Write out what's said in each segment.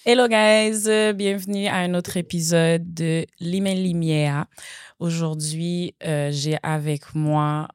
Hello guys, bienvenue à un autre épisode de Limen Limière. Aujourd'hui, j'ai avec moi,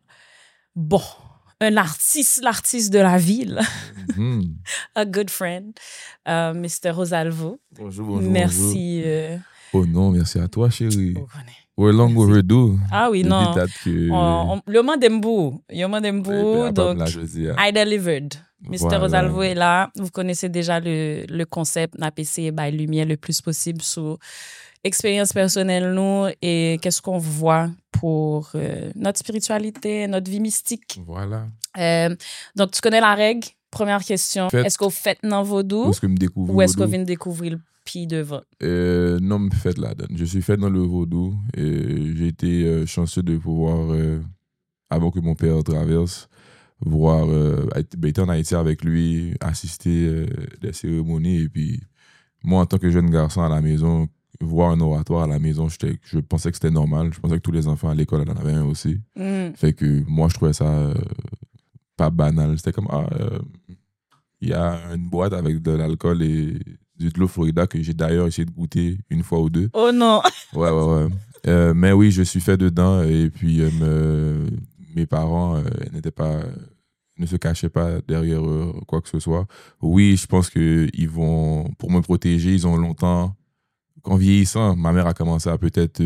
l'artiste de la ville, a good friend, Mr. Rosalvo. Bonjour. Merci. Oh non, merci à toi, chérie. On connaît. We're long Merci. overdue. Ah oui, non. Le monde aime beau. Donc, I delivered. Mr. Rosalvo est là. Vous connaissez déjà le concept. On a essayé by lumière le plus possible sur expérience personnelle, nous, et qu'est-ce qu'on voit pour notre spiritualité, notre vie mystique. Voilà. Donc, tu connais la règle. Première question. Est-ce qu'on fait dans vaudou ou est-ce qu'on vient de découvrir le pied devant? Non, me fait la donne. Je suis fait dans le vaudou. Et j'ai été chanceux de pouvoir, avant que mon père traverse, être en Haïti avec lui, assister des cérémonies. Et puis, moi, en tant que jeune garçon à la maison, voir un oratoire à la maison, je pensais que c'était normal. Je pensais que tous les enfants à l'école en avaient un aussi. Fait que moi, je trouvais ça pas banal. C'était comme, il y a une boîte avec de l'alcool et de l'eau Florida que j'ai d'ailleurs essayé de goûter une fois ou deux. Oh non! Ouais. Mais oui, je suis fait dedans et puis mes parents ne se cachaient pas derrière quoi que ce soit. Oui, je pense qu'ils vont, pour me protéger, ils ont longtemps, en vieillissant, ma mère a commencé à peut-être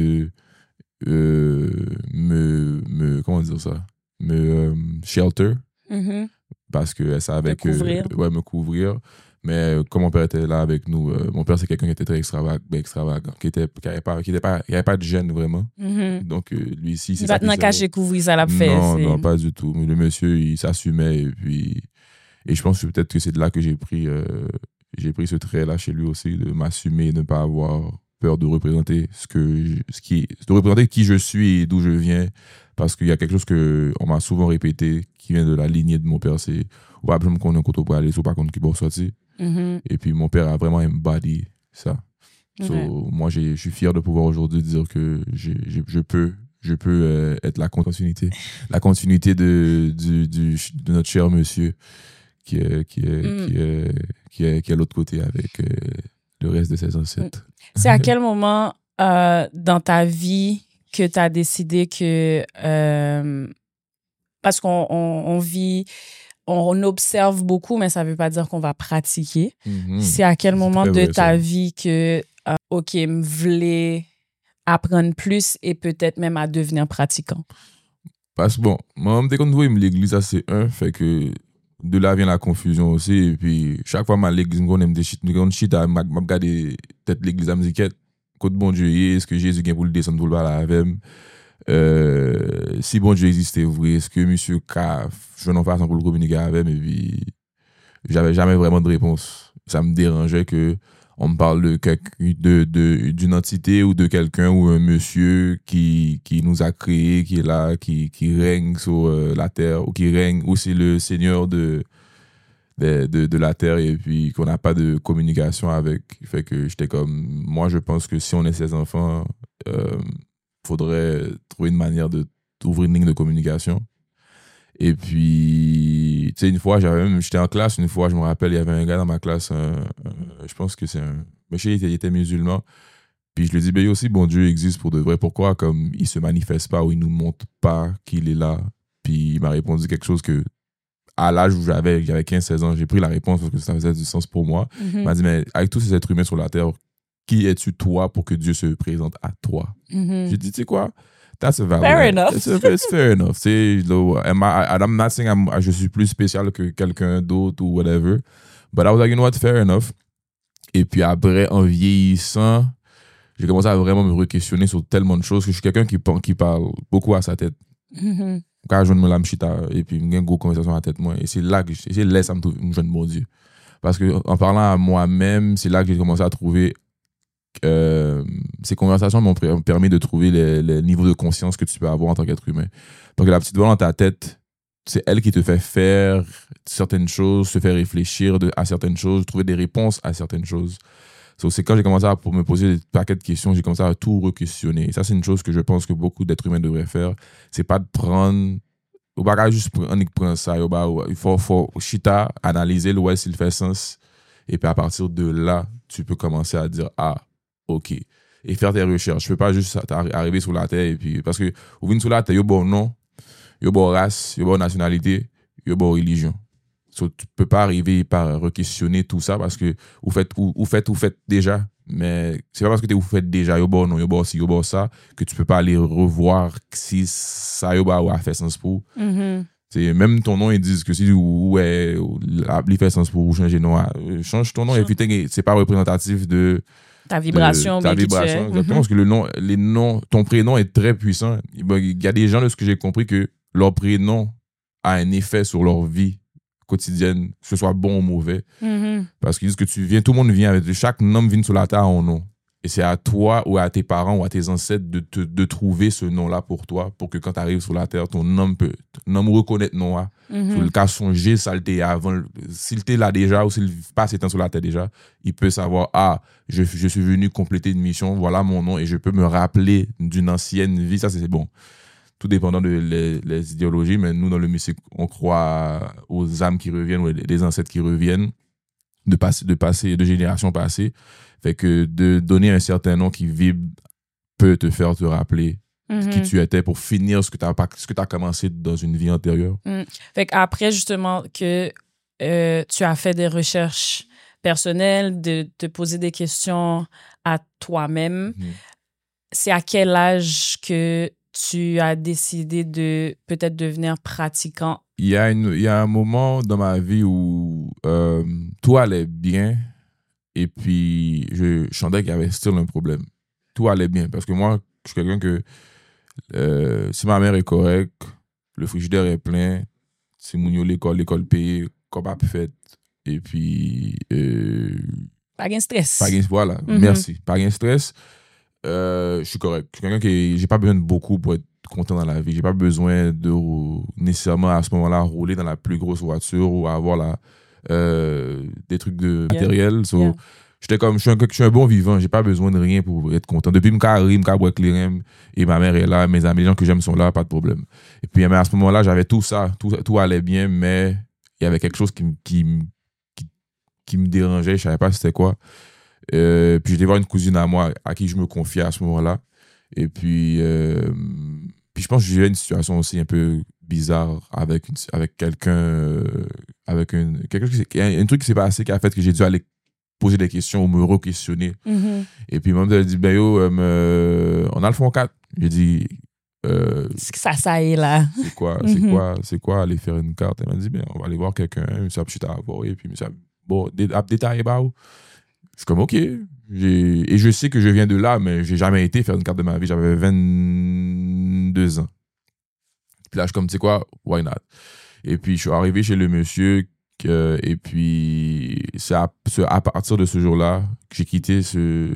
comment dire ça? Shelter. Mm-hmm. Parce qu'elle savait me couvrir. Mais comme mon père était là avec nous, mon père c'est quelqu'un qui était très extravagant, qui avait pas de gêne vraiment. Mm-hmm. Donc lui ici c'est ça. Il va te cacher couvrir ça la fait. Non, pas du tout. Le monsieur il s'assumait et je pense que peut-être que c'est de là que j'ai pris ce trait là chez lui aussi, de m'assumer, de ne pas avoir peur de représenter de représenter qui je suis et d'où je viens. Parce qu'il y a quelque chose qu'on m'a souvent répété qui vient de la lignée de mon père, c'est « Ouais, je me connais quand on peut aller, ou pas quand on peut sortir. » Et puis mon père a vraiment embody ça. So, moi, je suis fier de pouvoir aujourd'hui dire que je peux être la continuité de notre cher monsieur qui est à l'autre côté avec le reste de ses ancêtres. C'est à quel moment dans ta vie que tu as décidé que... parce qu'on vit, on observe beaucoup, mais ça ne veut pas dire qu'on va pratiquer. C'est à quel moment de ta vie que, OK, me voulais apprendre plus et peut-être même à devenir pratiquant? Parce que moi, dès qu'on voit l'église, ça c'est fait que de là vient la confusion aussi. Et puis, chaque fois, l'église, on aime des shit, je regarde peut-être l'église à musiquette. Côte bon Dieu, est-ce que Jésus vient pour le descendre pour le parler avec si bon Dieu existait vrai, est-ce que monsieur K je n'en fasse pour le communiquer avec, et puis j'avais jamais vraiment de réponse. Ça me dérangeait que on me parle d'une entité ou de quelqu'un ou un monsieur qui nous a créés, qui est là, qui règne sur la terre, ou qui règne, ou c'est le Seigneur de la terre, et puis qu'on n'a pas de communication avec. Fait que j'étais comme, moi je pense que si on est ses enfants, faudrait trouver une manière d'ouvrir une ligne de communication. Et puis, tu sais, une fois, j'étais en classe, une fois, je me rappelle, il y avait un gars dans ma classe, je pense que c'est un monsieur, il était musulman. Puis je lui dis, ben aussi, bon Dieu existe pour de vrai. Pourquoi, comme, il se manifeste pas ou il nous montre pas qu'il est là? Puis il m'a répondu quelque chose que, à l'âge où j'avais 15-16 ans, j'ai pris la réponse parce que ça faisait du sens pour moi. Il m'a dit, mais avec tous ces êtres humains sur la terre, qui es-tu toi pour que Dieu se présente à toi? J'ai dit, tu sais quoi? That's a valid. Fair enough. It's fair enough. I'm not saying je suis plus spécial que quelqu'un d'autre ou whatever. But I was like, you know what? Fair enough. Et puis après, en vieillissant, j'ai commencé à vraiment me re-questionner sur tellement de choses que je suis quelqu'un qui parle beaucoup à sa tête. Quand je me lâme chita et puis j'ai une grosse conversation à la tête moi, et c'est là que ça me trouve jeune bon Dieu. Parce que en parlant à moi-même, c'est là que j'ai commencé à trouver ces conversations m'ont permis de trouver les niveaux de conscience que tu peux avoir en tant qu'être humain. Parce que la petite voix dans ta tête, c'est elle qui te fait faire certaines choses, se fait réfléchir à certaines choses, trouver des réponses à certaines choses. C'est quand j'ai commencé à me poser des paquets de questions, j'ai commencé à tout re-questionner. Et ça, c'est une chose que je pense que beaucoup d'êtres humains devraient faire. C'est pas de prendre... Ou pas juste prendre ça. Il faut chita, analyser, ouais, s'il fait sens. Et puis à partir de là, tu peux commencer à dire, OK. Et faire tes recherches. Tu peux pas juste arriver sur la terre et puis, parce que, vous venez sur la terre, il y a bon nom, il y a bon race, il y a bon nationalité, il y a bon religion. So, tu peux pas arriver par re-questionner tout ça parce que vous faites déjà. Mais c'est pas parce que vous faites déjà, il y a bon non, il y a bon ci, il y a bon ça, que tu peux pas aller revoir si ça y a fait sens pour. C'est même ton nom, ils disent que si il fait sens pour changer nom, change ton nom et puis c'est pas représentatif de ta vibration. Exactement, parce que ton prénom est très puissant. Il y a des gens, de ce que j'ai compris, que leur prénom a un effet sur leur vie quotidienne, que ce soit bon ou mauvais. Parce qu'ils disent que tout le monde vient chaque homme vient sur la terre en nom. Et c'est à toi ou à tes parents ou à tes ancêtres de trouver ce nom-là pour toi, pour que quand tu arrives sur la terre, ton nom reconnaître nom-là. Sur le cas songer, ça l'était avant. S'il t'est là déjà ou s'il passe temps sur la terre déjà, il peut savoir, je suis venu compléter une mission, voilà mon nom, et je peux me rappeler d'une ancienne vie. Ça, c'est bon. Tout dépendant de les idéologies, mais nous, dans le mystique, on croit aux âmes qui reviennent, ou les ancêtres qui reviennent de générations passées. Fait que de donner un certain nom qui vibre peut te faire te rappeler qui tu étais pour finir ce que tu as commencé dans une vie antérieure. Fait qu'après, justement, que tu as fait des recherches personnelles, de te poser des questions à toi-même, c'est à quel âge que tu as décidé de peut-être devenir pratiquant? Il y a un moment dans ma vie où tout allait bien et puis je sentais qu'il y avait still un problème. Tout allait bien parce que moi, je suis quelqu'un que si ma mère est correcte, le frigidaire est plein, si mon yo l'école payée, comme pas fait et puis pas de stress. Voilà, merci. Pas de stress. Je suis correct. Je suis quelqu'un qui j'ai pas besoin de beaucoup pour être content dans la vie. J'ai pas besoin de nécessairement à ce moment-là rouler dans la plus grosse voiture ou avoir des trucs de matériel. So, je suis un bon vivant. J'ai pas besoin de rien pour être content. Depuis que boire clairem et ma mère est là, mes amis, les gens que j'aime sont là, pas de problème. Et puis à ce moment-là, j'avais tout ça, tout allait bien, mais il y avait quelque chose qui me dérangeait. Je savais pas c'était quoi. Puis j'étais voir une cousine à moi à qui je me confiais à ce moment-là. Et puis je pense que j'ai eu une situation aussi un peu bizarre avec quelqu'un, un truc qui s'est passé qui a fait que j'ai dû aller poser des questions ou me re-questionner. Et puis maman elle dit on a le fond 4. J'ai dit c'est que ça est là. C'est quoi aller faire une carte? Elle m'a dit on va aller voir quelqu'un, ça peut à voir et puis ça bon détailler c'est comme OK. Et je sais que je viens de là, mais j'ai jamais été faire une carte de ma vie. J'avais 22 ans. Puis là, je suis comme, tu sais quoi, why not? Et puis, je suis arrivé chez le monsieur, et puis, c'est à partir de ce jour-là que j'ai quitté chez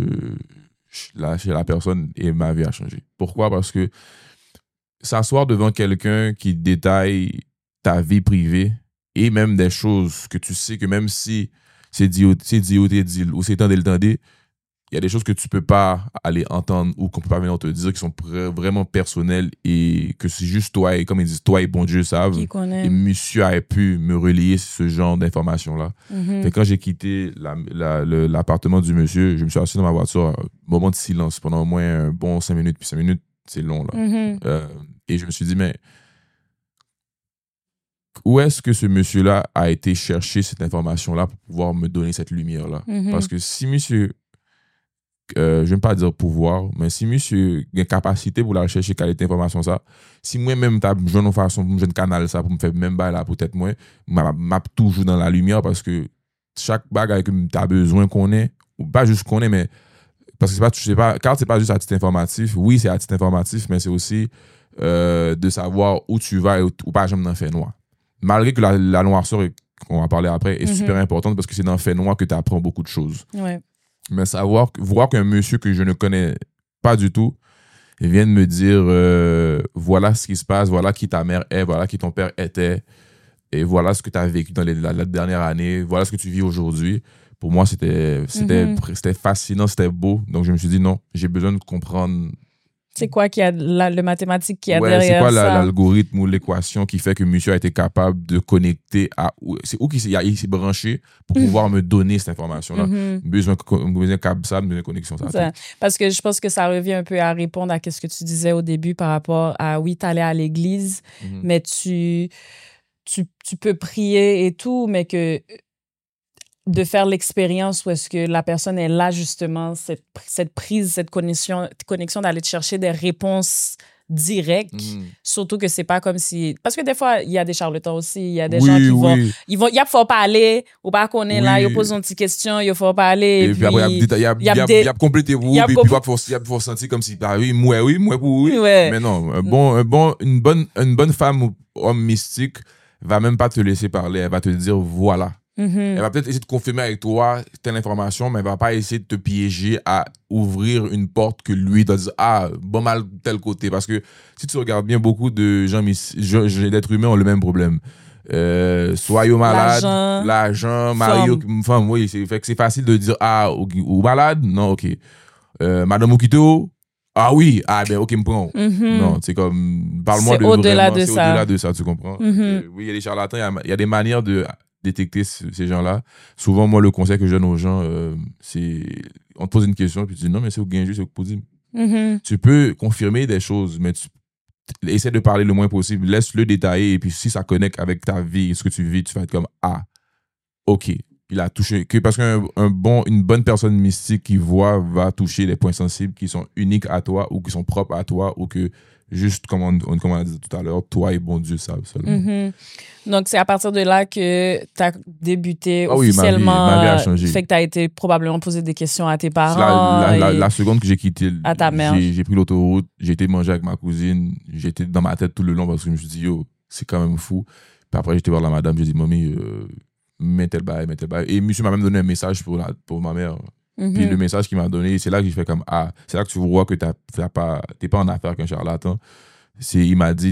la personne et ma vie a changé. Pourquoi? Parce que s'asseoir devant quelqu'un qui détaille ta vie privée et même des choses que tu sais que même si c'est dit ou c'est tendé, il y a des choses que tu peux pas aller entendre ou qu'on peut pas venir te dire qui sont vraiment personnelles et que c'est juste toi et comme ils disent toi et bon Dieu savent et monsieur a pu me relayer ce genre d'informations là. Fait quand j'ai quitté l'appartement du monsieur, je me suis assis dans ma voiture, moment de silence pendant au moins un bon 5 minutes, puis 5 minutes c'est long là. Et je me suis dit mais où est-ce que ce monsieur-là a été chercher cette information-là pour pouvoir me donner cette lumière-là? Parce que si monsieur, je ne vais pas dire pouvoir, mais si monsieur a une capacité pour la rechercher, quelle est information ça, si moi-même, je ne façon pour me jeune canal ça, pour me faire même bail là, peut-être moi, m'a toujours dans la lumière parce que chaque bagage que tu as besoin qu'on ait, ou pas juste qu'on ait, mais parce que car c'est pas juste à titre informatif, oui, c'est à titre informatif, mais c'est aussi de savoir où tu vas ou pas jamais dans le fait noir. Malgré que la noirceur, on va parler après, est super importante parce que c'est dans le fait noir que tu apprends beaucoup de choses. Ouais. Mais voir qu'un monsieur que je ne connais pas du tout vient de me dire voilà ce qui se passe, voilà qui ta mère est, voilà qui ton père était, et voilà ce que tu as vécu dans la dernière année, voilà ce que tu vis aujourd'hui. Pour moi, c'était fascinant, c'était beau. Donc, je me suis dit non, j'ai besoin de comprendre C'est quoi qui a le mathématique qui a ouais, derrière ça? C'est quoi l'algorithme ou l'équation qui fait que monsieur a été capable de connecter à... C'est où il s'est branché pour pouvoir me donner cette information-là. Besoin de câble ça, besoin de connexion ça. Parce que je pense que ça revient un peu à répondre à ce que tu disais au début par rapport à, oui, t'allais à l'église, mais tu peux prier et tout, mais que... de faire l'expérience où est-ce que la personne est là, justement, cette prise, cette connexion d'aller te chercher des réponses directes. Surtout que c'est pas comme si... Parce que des fois, il y a des charlatans aussi. Il y a des gens qui vont... Il ne faut pas aller, ou pas qu'on est là, ils posent une petite question, il ne faut pas aller. Et puis après, il y a complété vous, puis il faut sentir comme si, bah oui, moi. Ouais. Mais non, une bonne femme ou homme mystique va même pas te laisser parler. Elle va te dire, voilà. Elle va peut-être essayer de confirmer avec toi telle information, mais elle va pas essayer de te piéger à ouvrir une porte que lui t'a dit bon mal tel côté. Parce que si tu regardes bien, beaucoup de gens d'êtres humains ont le même problème. Soit yo malade, l'argent, Mario, femme, oui, c'est facile de dire ou malade, non, ok. Madame Okito, oui, ben ok, me prends. Non, c'est comme, parle-moi de au-delà vraiment, de c'est ça. au-delà de ça, tu comprends? Oui, il y a des charlatans, il y a des manières de détecter ces gens-là. Souvent, moi, le conseil que je donne aux gens, c'est... On te pose une question, puis tu dis, non, mais c'est au gain juste, c'est au possible. Tu peux confirmer des choses, mais essaie de parler le moins possible. Laisse-le détailler, et puis si ça connecte avec ta vie, ce que tu vis, tu vas être comme, ok. Il a touché... Parce qu'une bonne personne mystique qui voit va toucher des points sensibles qui sont uniques à toi, ou qui sont propres à toi, ou que... Juste comme on a dit tout à l'heure, toi et bon Dieu savent seulement. Donc, c'est à partir de là que tu as débuté officiellement. Oui, ma vie a changé. Fait que tu as été probablement poser des questions à tes parents. La seconde que j'ai quitté, à ta mère. J'ai pris l'autoroute, j'ai été manger avec ma cousine, j'étais dans ma tête tout le long parce que je me suis dit, c'est quand même fou. Puis après, j'étais voir la madame, j'ai dit, mamie, mets tel bail. Et monsieur m'a même donné un message pour ma mère. Puis le message qu'il m'a donné, c'est là que j'ai fait comme c'est là que tu vois que t'es pas en affaire avec un charlatan. Il m'a dit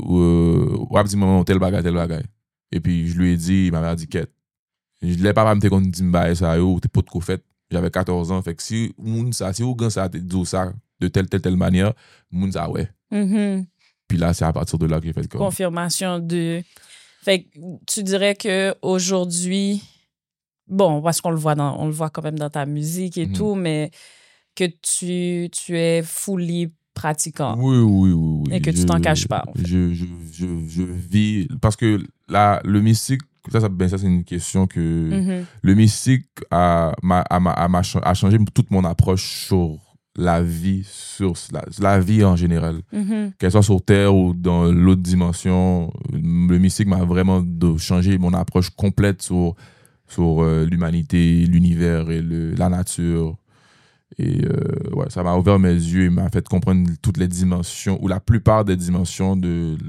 maman tel bagay. Et puis je lui ai dit, il m'a dit quête. Je l'ai pas me qu'on dit m'baye ça t'es pas de fait. J'avais 14 ans, fait que si ou grand ça te dit ça de telle manière, moun ça ouais. Puis là c'est à partir de là que j'ai fait comme confirmation de fait que tu dirais que aujourd'hui bon, parce qu'on on le voit quand même dans ta musique et tout, mais que tu es fully pratiquant. Oui. Et que tu t'en caches pas. En fait. Je vis... Parce que là, le mystique, ça c'est une question que... Le mystique a changé toute mon approche sur la vie, sur la vie en général. Qu'elle soit sur Terre ou dans l'autre dimension, le mystique m'a vraiment changé mon approche complète sur l'humanité, l'univers et la nature. Et ça m'a ouvert mes yeux et m'a fait comprendre toutes les dimensions, ou la plupart des dimensions du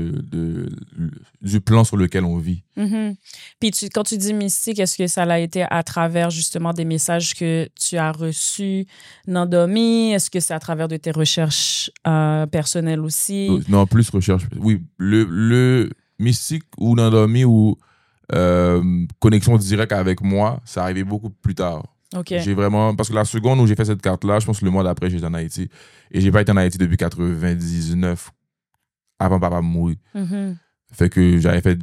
plan sur lequel on vit. Puis quand tu dis mystique, est-ce que ça a été à travers justement des messages que tu as reçus Nandomi? Est-ce que c'est à travers de tes recherches personnelles aussi? Non, plus recherche. Oui, le mystique ou Nandomi ou connexion directe avec moi, ça arrivait beaucoup plus tard. Okay. J'ai vraiment... Parce que la seconde où j'ai fait cette carte-là, je pense que le mois d'après, j'étais en Haïti. Et j'ai pas été en Haïti depuis 99, avant papa mourir. Fait que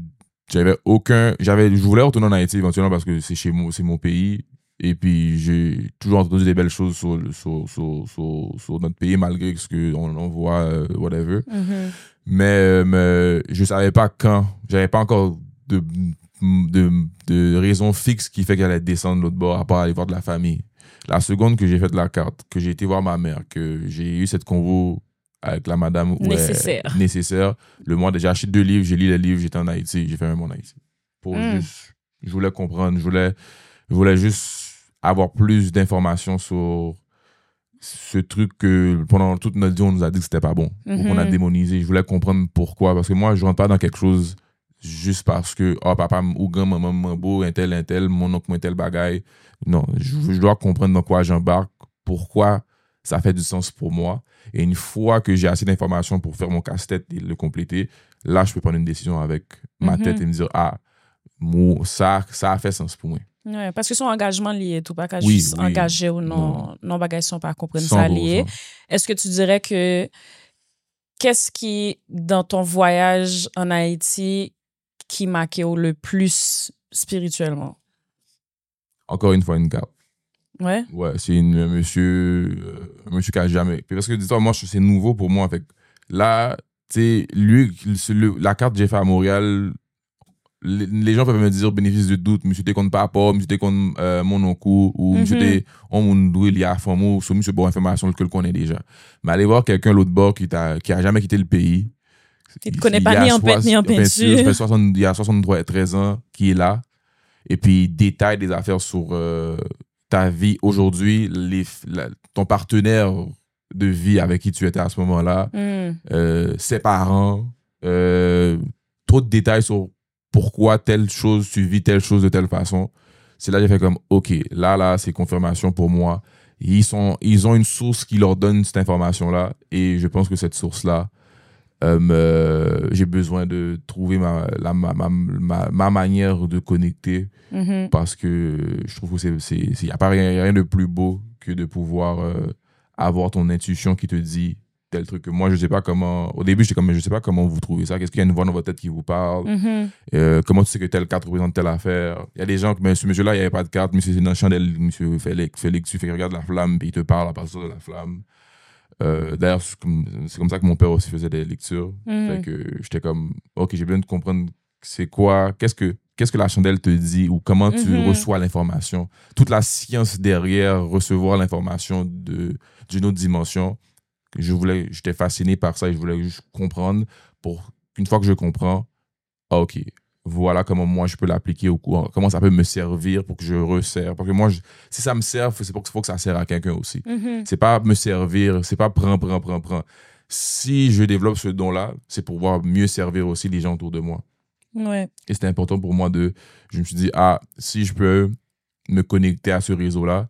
je voulais retourner en Haïti éventuellement parce que c'est mon pays. Et puis, j'ai toujours entendu des belles choses sur notre pays, malgré ce qu'on voit, whatever. Mais je savais pas quand. J'avais pas encore de raison fixe qui fait qu'elle allait descendre de l'autre bord à part aller voir de la famille. La seconde que j'ai fait la carte, que j'ai été voir ma mère, que j'ai eu cette convo avec la madame nécessaire. Le mois j'ai acheté 2 livres, j'ai lu les livres, j'étais en Haïti, j'ai fait un mois en Haïti. Je voulais comprendre, je voulais juste avoir plus d'informations sur ce truc que pendant toute notre vie on nous a dit que c'était pas bon, ou qu'on a démonisé. Je voulais comprendre pourquoi, parce que moi je rentre pas dans quelque chose juste parce que papa ou grand maman beau un tel mon oncle un tel bagaille. Non, je dois comprendre dans quoi j'embarque, pourquoi ça fait du sens pour moi, et une fois que j'ai assez d'informations pour faire mon casse-tête et le compléter, là je peux prendre une décision avec ma tête et me dire ça a fait sens pour moi. Ouais, parce que son engagement lié, tout pas qu'à juste engagé ou non bagages sont pas comprendre ça lié. Est-ce que tu dirais que qu'est-ce qui, dans ton voyage en Haïti, qui marquait le plus spirituellement? Encore une fois, une carte. Ouais? Ouais, c'est un monsieur qui a jamais... Parce que, dis-toi, moi, c'est nouveau pour moi. Fait. Là, tu sais, lui, la carte que j'ai fait à Montréal, les gens peuvent me dire bénéfice de doute, monsieur t'es contre papa, monsieur t'es contre mon oncle, ou monsieur t'es on moun doué lié à femme, ou monsieur bon information que le connaît déjà. Mais aller voir quelqu'un l'autre bord qui a jamais quitté le pays, qui te connaît pas ni en peinture, ni en peinture. Il y a 63 13 ans qui est là, et puis il détaille des affaires sur ta vie aujourd'hui, ton partenaire de vie avec qui tu étais à ce moment-là, ses parents, trop de détails sur pourquoi telle chose, tu vis telle chose de telle façon. C'est là que j'ai fait comme, OK, là, c'est confirmation pour moi. Ils ont une source qui leur donne cette information-là, et je pense que cette source-là, j'ai besoin de trouver ma manière de connecter, parce que je trouve que il n'y a rien de plus beau que de pouvoir avoir ton intuition qui te dit tel truc. Que moi, je sais pas comment... Au début, j'étais comme, je sais pas comment vous trouvez ça. Qu'est-ce qu'il y a une voix dans votre tête qui vous parle? Comment tu sais que telle carte représente telle affaire? Il y a des gens, mais ce monsieur-là, il n'y avait pas de carte. Monsieur, c'est dans la chandelle. Monsieur Félix, tu fais regarde la flamme, puis il te parle à partir de la flamme. D'ailleurs, c'est comme ça que mon père aussi faisait des lectures. Fait que j'étais comme, OK, j'ai besoin de comprendre c'est quoi, qu'est-ce que la chandelle te dit, ou comment tu reçois l'information. Toute la science derrière recevoir l'information d'une autre dimension. J'étais fasciné par ça et je voulais juste comprendre pour qu'une fois que je comprends, OK, voilà comment moi je peux l'appliquer au cours, comment ça peut me servir pour que je resserre. Parce que moi, si ça me sert, c'est pour qu'il faut que ça sert à quelqu'un aussi. C'est pas me servir, c'est pas prends. Si je développe ce don-là, c'est pour pouvoir mieux servir aussi les gens autour de moi. Ouais. Et c'était important pour moi je me suis dit, si je peux me connecter à ce réseau-là,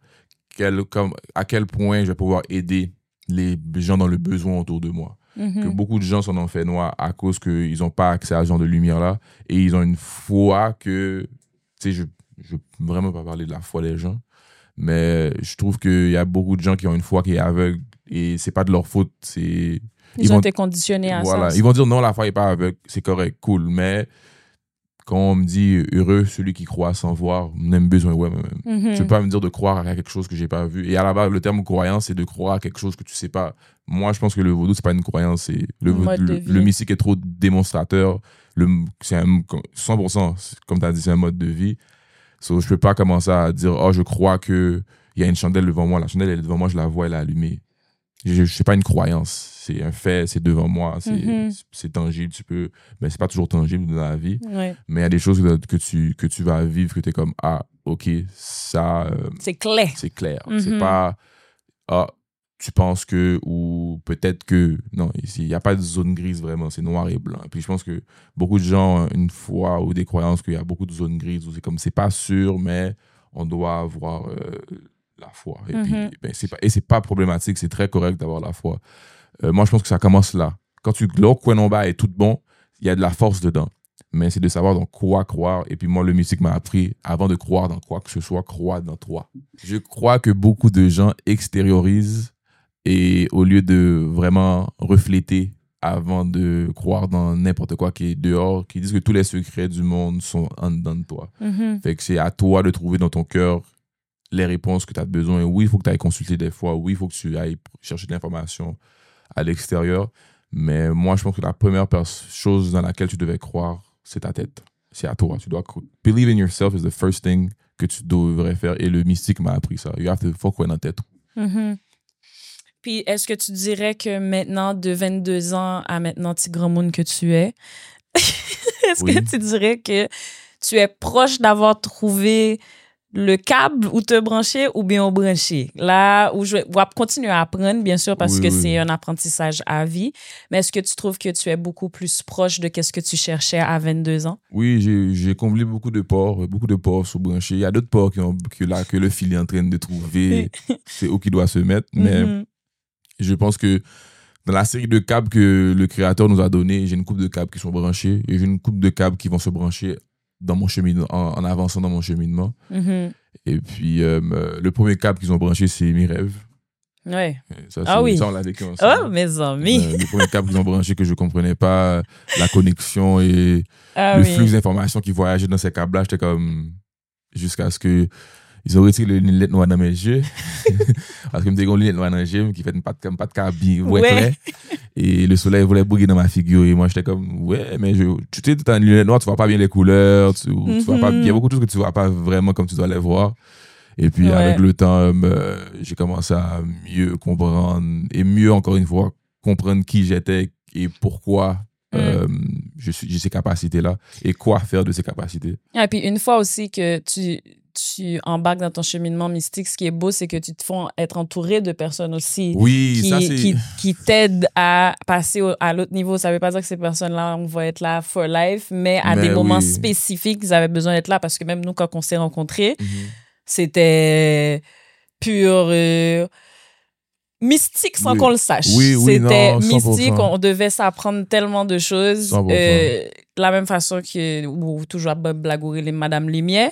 à quel point je vais pouvoir aider les gens dans le besoin autour de moi. Que beaucoup de gens sont en fait noir à cause qu'ils n'ont pas accès à ce genre de lumière-là, et ils ont une foi que, tu sais, je veux vraiment pas parler de la foi des gens, mais je trouve qu'il y a beaucoup de gens qui ont une foi qui est aveugle, et c'est pas de leur faute, ils ont été conditionnés à ça. Ils vont dire non, la foi est pas aveugle, c'est correct, cool, mais quand on me dit heureux celui qui croit sans voir, n'aime besoin moi-même. Tu peux pas me dire de croire à quelque chose que j'ai pas vu. Et à la base, le terme croyance, c'est de croire à quelque chose que tu sais pas. Moi, je pense que le vaudou, c'est pas une croyance. C'est le mystique est trop démonstrateur. C'est 100%, comme tu as dit, c'est un mode de vie. So, je peux pas commencer à dire, je crois qu'il y a une chandelle devant moi. La chandelle, elle est devant moi, je la vois, elle est allumée. C'est pas une croyance, c'est un fait, c'est devant moi, c'est tangible, mais c'est pas toujours tangible dans la vie, mais il y a des choses que tu vas vivre, que tu es comme, ok, ça... c'est clair. C'est clair, c'est pas, tu penses que, ou peut-être que, non, il n'y a pas de zone grise vraiment, c'est noir et blanc. Et puis je pense que beaucoup de gens ont une foi ou des croyances qu'il y a beaucoup de zones grises, où c'est comme, c'est pas sûr, mais on doit avoir... la foi. Et puis, c'est pas problématique, c'est très correct d'avoir la foi. Moi, je pense que ça commence là. Quand le Kwenomba est tout bon, il y a de la force dedans. Mais c'est de savoir dans quoi croire. Et puis moi, le mystique m'a appris, avant de croire dans quoi que ce soit, crois dans toi. Je crois que beaucoup de gens extériorisent, et au lieu de vraiment refléter avant de croire dans n'importe quoi qui est dehors, qui disent que tous les secrets du monde sont en dedans de toi. Fait que c'est à toi de trouver dans ton cœur les réponses que tu as besoin. Oui, il faut que tu ailles consulter des fois. Oui, il faut que tu ailles chercher de l'information à l'extérieur. Mais moi, je pense que la première chose dans laquelle tu devais croire, c'est ta tête. C'est à toi. Tu dois believe in yourself is the first thing que tu devrais faire. Et le mystique m'a appris ça. You have to fuck with ta tête. Puis, est-ce que tu dirais que maintenant, de 22 ans à maintenant, petit grand monde que tu es, est-ce que tu dirais que tu es proche d'avoir trouvé le câble où te brancher ou bien au brancher? Là, où je vais continuer à apprendre, bien sûr, parce que c'est un apprentissage à vie. Mais est-ce que tu trouves que tu es beaucoup plus proche de ce que tu cherchais à 22 ans? Oui, j'ai comblé beaucoup de ports sous branché. Il y a d'autres ports que le fil est en train de trouver. C'est où qu'il doit se mettre. Mais je pense que dans la série de câbles que le créateur nous a donné, j'ai une couple de câbles qui sont branchés et j'ai une couple de câbles qui vont se brancher dans mon cheminement, en avançant dans mon cheminement. Et puis, le premier câble qu'ils ont branché, c'est Mes Rêves. Ouais. Ça, oui. Ça, on l'a vécu ensemble. Oh, mes amis. Le premier câble qu'ils ont branché que je ne comprenais pas, la connexion et flux d'informations qui voyageaient dans ces câbles-là, j'étais comme... Jusqu'à ce que ils ont retiré les lunettes noires dans mes yeux. Parce que je me disais, les lunettes noires dans les yeux qui fait pas de cabine, ouais. Et le soleil voulait briller dans ma figure. Et moi, j'étais comme, ouais, mais tu sais, tu as une lunette noire, tu vois pas bien les couleurs, tu vois pas, il y a beaucoup de choses que tu vois pas vraiment comme tu dois les voir. Et puis, avec le temps, j'ai commencé à mieux comprendre et mieux, encore une fois, comprendre qui j'étais et pourquoi j'ai ces capacités-là et quoi faire de ces capacités. Et puis, une fois aussi que tu embarques dans ton cheminement mystique, ce qui est beau, c'est que tu te fais être entouré de personnes aussi qui t'aident à passer à l'autre niveau. Ça veut pas dire que ces personnes-là, on va être là for life, mais à des moments spécifiques, ils avaient besoin d'être là parce que même nous, quand on s'est rencontrés, c'était pur mystique sans qu'on le sache. C'était mystique, on devait s'apprendre tellement de choses. De la même façon que, ou toujours blagourer les Madame Lumière.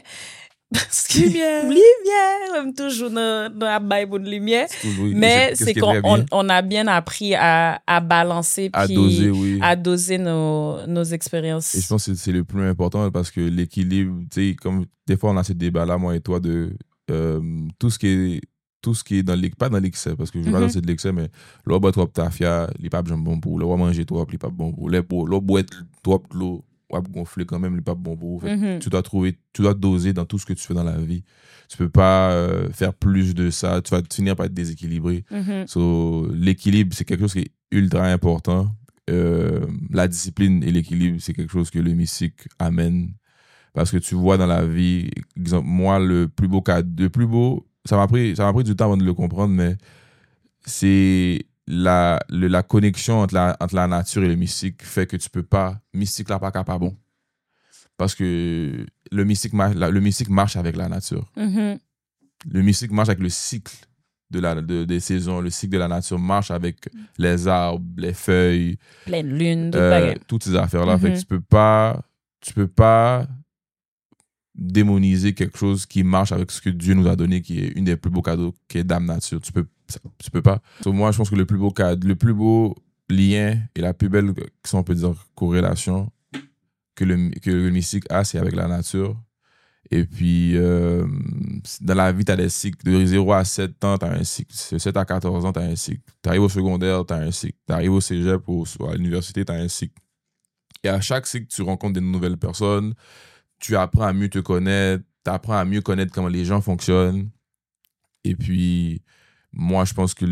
Lumière, toujours dans la Bible de lumière. Mais c'est qu'on a bien appris à balancer puis à doser nos expériences. Et je pense que c'est le plus important parce que l'équilibre, tu sais, comme des fois on a ce débat-là, moi et toi, de tout ce qui est dans l'excès, pas dans l'excès, parce que je ne veux pas dire c'est de l'excès, mais l'eau boit trop tafia, il n'est pas bon pour l'eau manger trop, il n'est pas bon pour l'eau boit trop de l'eau. Gonfler quand même, il n'est pas bon pour vous. Tu dois doser dans tout ce que tu fais dans la vie. Tu peux pas faire plus de ça. Tu vas finir par être déséquilibré. So, l'équilibre, c'est quelque chose qui est ultra important. La discipline et l'équilibre, c'est quelque chose que le mystique amène. Parce que tu vois dans la vie, exemple, moi, le plus beau, ça m'a pris du temps avant de le comprendre, mais c'est la connexion entre la nature et le mystique fait que tu peux pas, mystique là pas bon, parce que le mystique marche avec la nature. Le mystique marche avec le cycle des saisons, le cycle de la nature marche avec les arbres, les feuilles, pleine lune, toutes ces affaires là. Fait que tu peux pas démoniser quelque chose qui marche avec ce que Dieu nous a donné, qui est une des plus beaux cadeaux, qui est Dame Nature. Tu peux pas. Moi, je pense que le plus beau lien et la plus belle, si on peut dire, corrélation que le mystique a, c'est avec la nature. Et puis, dans la vie, tu as des cycles. De 0 à 7 ans, tu as un cycle. De 7 à 14 ans, tu as un cycle. Tu arrives au secondaire, tu as un cycle. Tu arrives au cégep ou à l'université, tu as un cycle. Et à chaque cycle, tu rencontres des nouvelles personnes. Tu apprends à mieux te connaître. Tu apprends à mieux connaître comment les gens fonctionnent. Et puis, moi, je pense que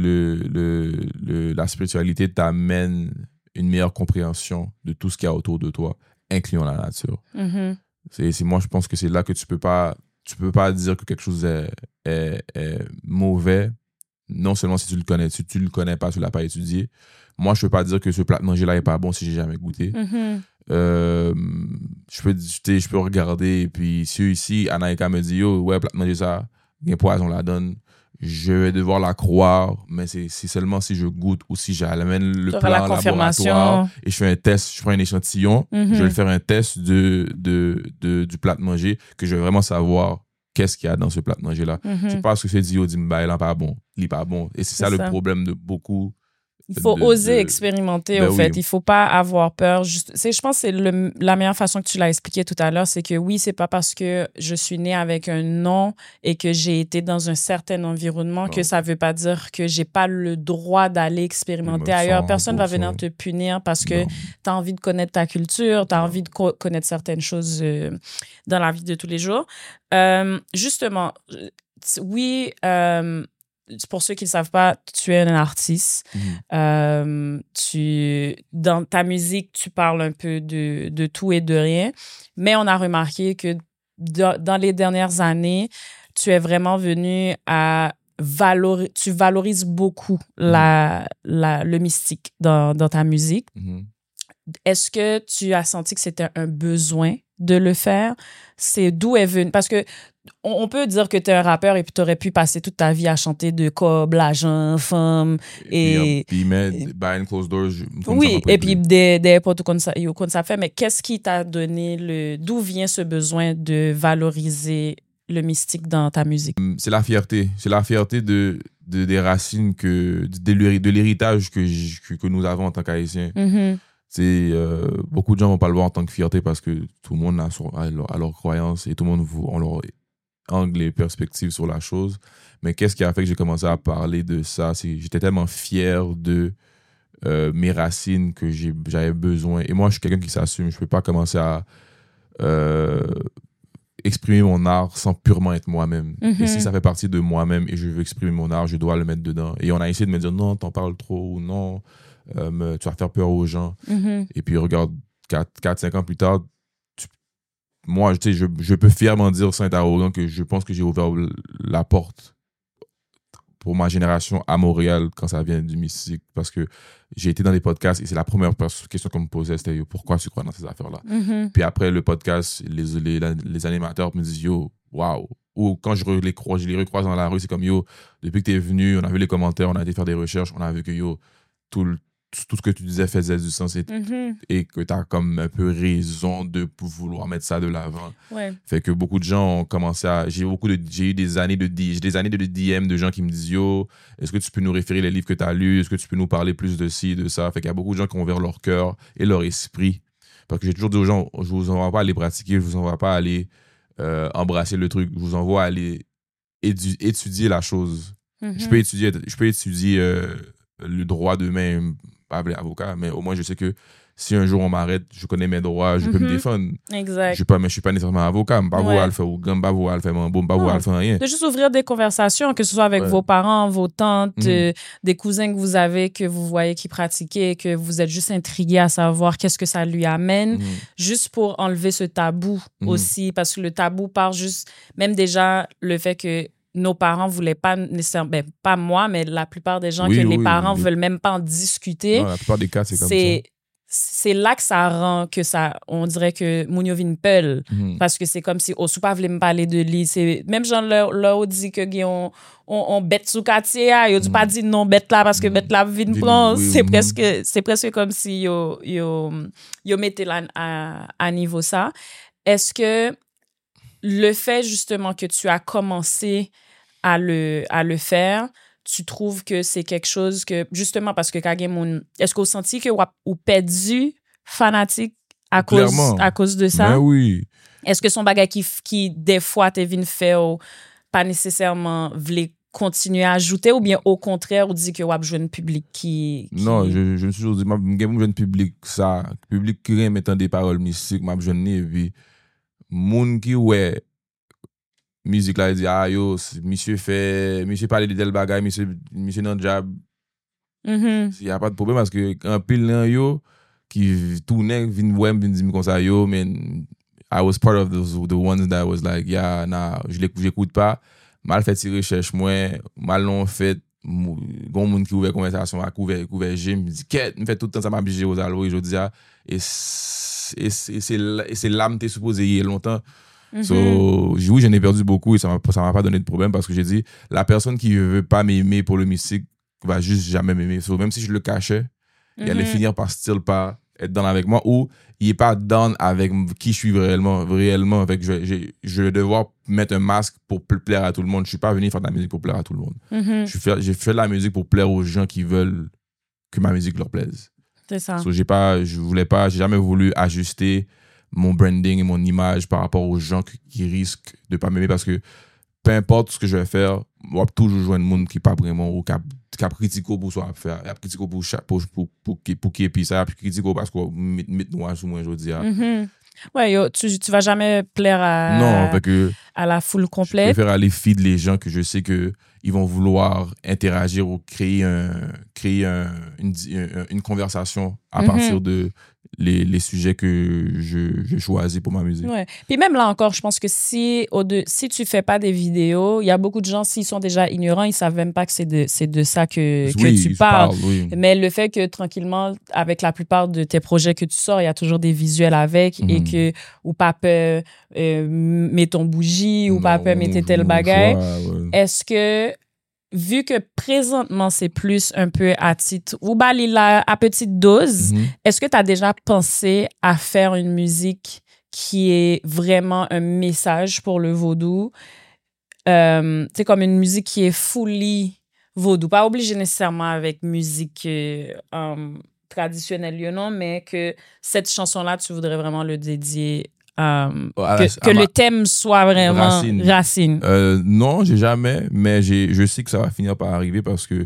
la spiritualité t'amène une meilleure compréhension de tout ce qu'il y a autour de toi, incluant la nature. Moi, je pense que c'est là que tu peux pas dire que quelque chose est mauvais, non seulement si tu le connais. Si tu le connais pas, tu l'as pas étudié. Moi, je peux pas dire que ce plat de manger là est pas bon si j'ai jamais goûté. Je peux regarder, et puis si ici Anaïka me dit yo, ouais, plat de manger ça, il y a un poison la donne, je vais devoir la croire, mais c'est seulement si je goûte ou si j'amène le plat en laboratoire et je fais un test, je prends un échantillon, je vais faire un test du plat de manger, que je vais vraiment savoir qu'est-ce qu'il y a dans ce plat de manger là. C'est pas ce que c'est dit, il n'est pas bon, il n'est pas bon. Et c'est ça le problème de beaucoup. Il faut oser expérimenter, au fait. Il faut pas avoir peur. Je pense que c'est la meilleure façon que tu l'as expliqué tout à l'heure, c'est que oui, c'est pas parce que je suis née avec un nom et que j'ai été dans un certain environnement que ça veut pas dire que j'ai pas le droit d'aller expérimenter ailleurs. Personne va venir te punir parce que tu as envie de connaître ta culture, tu as envie de connaître certaines choses dans la vie de tous les jours. Justement, oui... pour ceux qui ne savent pas, tu es un artiste. Dans ta musique, tu parles un peu de tout et de rien. Mais on a remarqué que dans les dernières années, tu es vraiment venu à tu valorises beaucoup le mystique dans ta musique. Est-ce que tu as senti que c'était un besoin de le faire? C'est d'où est venu? Parce que on peut dire que tu es un rappeur et puis tu aurais pu passer toute ta vie à chanter de cob, l'argent, femme et puis behind closed doors. Oui, et puis des potes comme ça fait. Mais qu'est-ce qui t'a donné d'où vient ce besoin de valoriser le mystique dans ta musique? C'est la fierté. C'est la fierté des racines, de l'héritage que nous avons en tant qu'Haïtiens. Beaucoup de gens vont pas le voir en tant que fierté parce que tout le monde a leur croyance et tout le monde a leur angle et perspective sur la chose. Mais qu'est-ce qui a fait que j'ai commencé à parler de ça? J'étais tellement fier de mes racines que j'avais besoin. Et moi, je suis quelqu'un qui s'assume. Je peux pas commencer à exprimer mon art sans purement être moi-même. Et si ça fait partie de moi-même et je veux exprimer mon art, je dois le mettre dedans. Et on a essayé de me dire non, t'en parles trop ou non, tu vas faire peur aux gens. Et puis regarde, 4-5 ans plus tard, moi, je peux fièrement dire sans être arrogant que je pense que j'ai ouvert la porte pour ma génération à Montréal quand ça vient du mystique. Parce que j'ai été dans des podcasts et c'est la première question qu'on me posait, c'était yo, pourquoi tu crois dans ces affaires-là? Puis après le podcast, les animateurs me disent yo, waouh. Ou quand je les recroise dans la rue, c'est comme yo, depuis que tu es venu, on a vu les commentaires, on a été faire des recherches, on a vu que yo, tout ce que tu disais faisait du sens et que tu as comme un peu raison de vouloir mettre ça de l'avant. Fait que beaucoup de gens ont commencé à... J'ai eu des années de DM de gens qui me disent yo, est-ce que tu peux nous référer les livres que tu as lus? Est-ce que tu peux nous parler plus de ci, de ça? Fait qu'il y a beaucoup de gens qui ont ouvert leur cœur et leur esprit. Parce que j'ai toujours dit aux gens, je vous envoie pas aller pratiquer, je vous envoie pas aller embrasser le truc, je vous envoie aller étudier la chose. Je peux étudier le droit de même, pas appeler avocat, mais au moins je sais que si un jour on m'arrête, je connais mes droits, je peux me défendre. Exact. Je suis pas nécessairement avocat, je ne vais pas faire ou je ne vais pas faire mon bon, je ne vais pas faire rien. De juste ouvrir des conversations, que ce soit avec vos parents, vos tantes, des cousins que vous avez, que vous voyez qui pratiquaient, que vous êtes juste intrigués à savoir qu'est-ce que ça lui amène, juste pour enlever ce tabou aussi, parce que le tabou part juste, même déjà le fait que nos parents voulaient pas nécessairement, pas moi, mais la plupart des gens, les parents veulent même pas en discuter. Non, la plupart des cas, c'est comme ça. C'est là que ça rend que ça, on dirait que Mounio vin peul, parce que c'est comme si au soupa voulait me parler de lui. C'est même genre là dit que on bête sous quartier, yo du pas dit non bête là parce que bête là vin prend. C'est presque comme si yo mettait là à niveau ça. Est-ce que le fait justement que tu as commencé à le faire, tu trouves que c'est quelque chose que, justement, parce que est-ce qu'on senti que ou perdu fanatique à cause de ça? Ben oui. Est-ce que son bagage qui des fois t'es venu faire ou pas nécessairement voulait continuer à ajouter, ou bien au contraire, ou dit que wap jeune public qui... Non, je me suis toujours dit, je jeune public, ça, public qui aime mettant des paroles mystiques, je jeune et puis moun qui ouais musique là, il dit ah yo, monsieur parle de tel bagay, monsieur nan job. Il y a pas de problème parce que un pile nan yo qui tourne vinn wem vinn dire comme ça yo, man, I was part of the ones that was like yeah, nah, j'écoute pas, mal fait ses recherches moi, mal non fait gon moun qui ouvert conversation à couvert j'ai me dit qu'est me fait tout le temps ça m'a obligé aux allo et je dis et c'est l'âme t'es supposé y longtemps. So, oui, j'en ai perdu beaucoup et ça m'a pas donné de problème parce que j'ai dit, la personne qui veut pas m'aimer pour le mystique va juste jamais m'aimer. So, même si je le cachais, il allait finir par être down avec moi ou il est pas down avec qui je suis réellement. Avec, je vais devoir mettre un masque pour plaire à tout le monde. Je suis pas venu faire de la musique pour plaire à tout le monde. J'ai fait de la musique pour plaire aux gens qui veulent que ma musique leur plaise. C'est ça. So, j'ai jamais voulu ajuster mon branding et mon image par rapport aux gens qui risquent de pas m'aimer parce que peu importe ce que je vais faire, on va toujours jouer un monde qui pas vraiment ou qui a critiqué pour ça à faire, il a critiqué pour qui et puis ça, puis critiqué parce qu'on met noir sur moi je dis. Ouais, tu vas jamais plaire à la foule complète. Je préfère aller feed les gens que je sais que ils vont vouloir interagir ou créer une conversation à partir de les sujets que je choisis pour ma musique. Ouais. Puis même là encore, je pense que si tu fais pas des vidéos, il y a beaucoup de gens, s'ils sont déjà ignorants, ils savent même pas que c'est de ça que tu parles. Oui. Mais le fait que tranquillement, avec la plupart de tes projets que tu sors, il y a toujours des visuels avec et que, ou papa, mets ton bougie, ou papa, mettez tel bagage. Est-ce que, vu que présentement, c'est plus un peu à titre ou à petite dose, est-ce que tu as déjà pensé à faire une musique qui est vraiment un message pour le vaudou? C'est comme une musique qui est fully vaudou. Pas obligé nécessairement avec musique traditionnelle, non, mais que cette chanson-là, tu voudrais vraiment le dédier que le thème soit vraiment Racine. Non, j'ai jamais, mais je sais que ça va finir par arriver parce que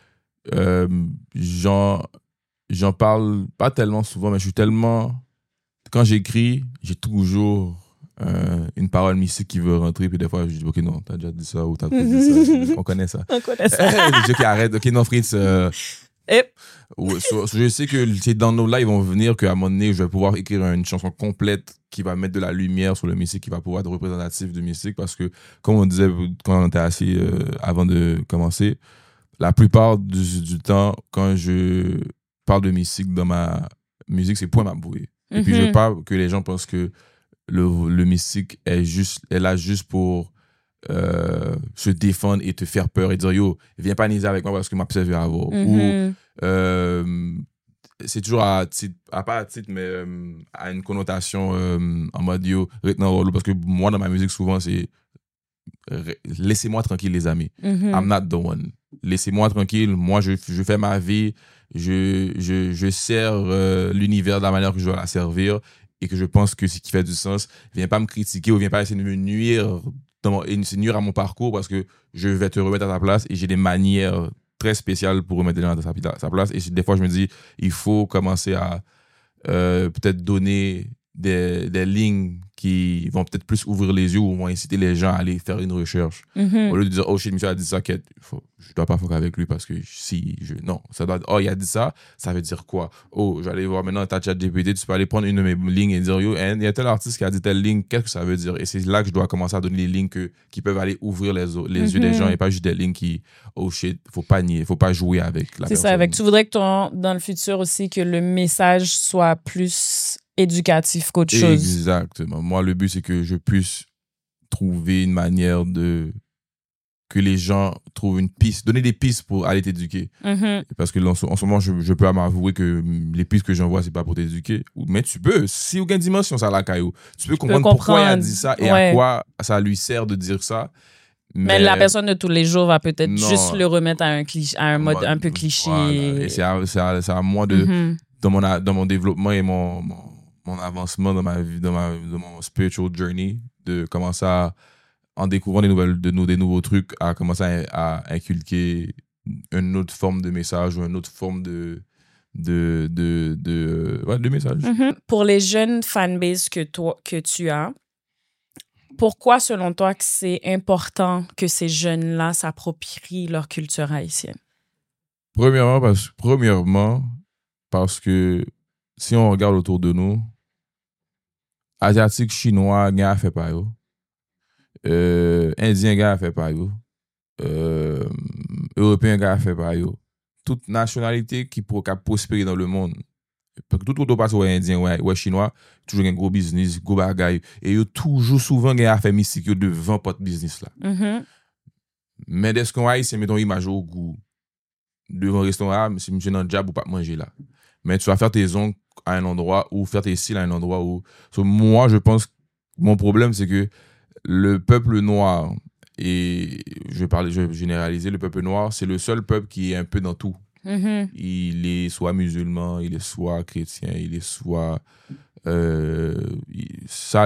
j'en parle pas tellement souvent, mais je suis tellement... Quand j'écris, j'ai toujours une parole mystique qui veut rentrer, puis des fois, je dis, OK, non, t'as déjà dit ça ou t'as pas dit ça. On connaît ça. On connaît ça. Je dis, OK, arrête. OK, non, Fritz... je sais que c'est dans nos lives, ils vont venir qu'à un moment donné, je vais pouvoir écrire une chanson complète qui va mettre de la lumière sur le mystique, qui va pouvoir être représentatif du mystique, parce que, comme on disait quand on était assis avant de commencer, la plupart du temps, quand je parle de mystique dans ma musique, c'est point ma bouée. Et puis, je veux pas que les gens pensent que le mystique est là juste pour se défendre et te faire peur et dire yo, viens pas niaiser avec moi parce que ma pseudo va avoir. Ou c'est toujours pas à titre, mais à une connotation en mode yo, parce que moi dans ma musique souvent c'est laissez-moi tranquille les amis. I'm not the one. Laissez-moi tranquille, moi je fais ma vie, je sers l'univers de la manière que je dois la servir et que je pense que ce qui fait du sens, viens pas me critiquer ou viens pas essayer de me nuire à mon parcours parce que je vais te remettre à ta place et j'ai des manières très spéciales pour remettre les gens à sa place. Et des fois, je me dis, il faut commencer à peut-être donner des lignes qui vont peut-être plus ouvrir les yeux ou vont inciter les gens à aller faire une recherche. Au lieu de dire, oh shit, monsieur a dit ça, je dois pas fuck avec lui parce que non, ça doit être, oh, il a dit ça, ça veut dire quoi? Oh, je vais aller voir maintenant, t'as ChatGPT, tu peux aller prendre une de mes lignes et dire, yo, il y a tel artiste qui a dit telle ligne, qu'est-ce que ça veut dire? Et c'est là que je dois commencer à donner les lignes qui peuvent aller ouvrir les yeux des gens et pas juste des lignes qui, oh shit, faut pas nier, faut pas jouer avec la personne. C'est ça, tu voudrais que dans le futur aussi, que le message soit plus éducatif qu'autre chose. Exactement. Moi, le but, c'est que je puisse trouver une manière que les gens trouvent une piste, donner des pistes pour aller t'éduquer. Parce que en ce moment, je peux m'avouer que les pistes que j'envoie, c'est pas pour t'éduquer. Mais tu peux, si aucune dimension ça la caillou, tu peux comprendre pourquoi il a dit ça et à quoi ça lui sert de dire ça. Mais la personne de tous les jours va peut-être juste le remettre à un mode un peu cliché. Voilà. Et c'est à moi de, dans mon développement et mon avancement dans ma vie, dans mon spiritual journey, de commencer en découvrant des nouveaux trucs, à commencer à inculquer une autre forme de message ou une autre forme de message. Pour les jeunes fanbases que tu as, pourquoi, selon toi, que c'est important que ces jeunes-là s'approprient leur culture haïtienne? Premièrement, parce que si on regarde autour de nous, Asiatique, Chinois, gars a fait pas yo. Indien, gars a fait pas yo. Européen, gars a fait pas yo. Toute nationalité qui peut prospérer dans le monde. Parce que tout le passe ouais indien, ouais chinois, toujours un gros business, gros bagay. Et yo toujours souvent gars a fait mystique yo devant pot business là. Mais dès qu'on aille, c'est mettons image au goût. Devant un restaurant, si monsieur dans job ou pas manger là. Mais tu vas faire tes ongles à un endroit ou faire tes cils à un endroit où... moi, je pense que mon problème, c'est que le peuple noir, et je vais généraliser, le peuple noir, c'est le seul peuple qui est un peu dans tout. Il est soit musulman, il est soit chrétien, il est soit... ça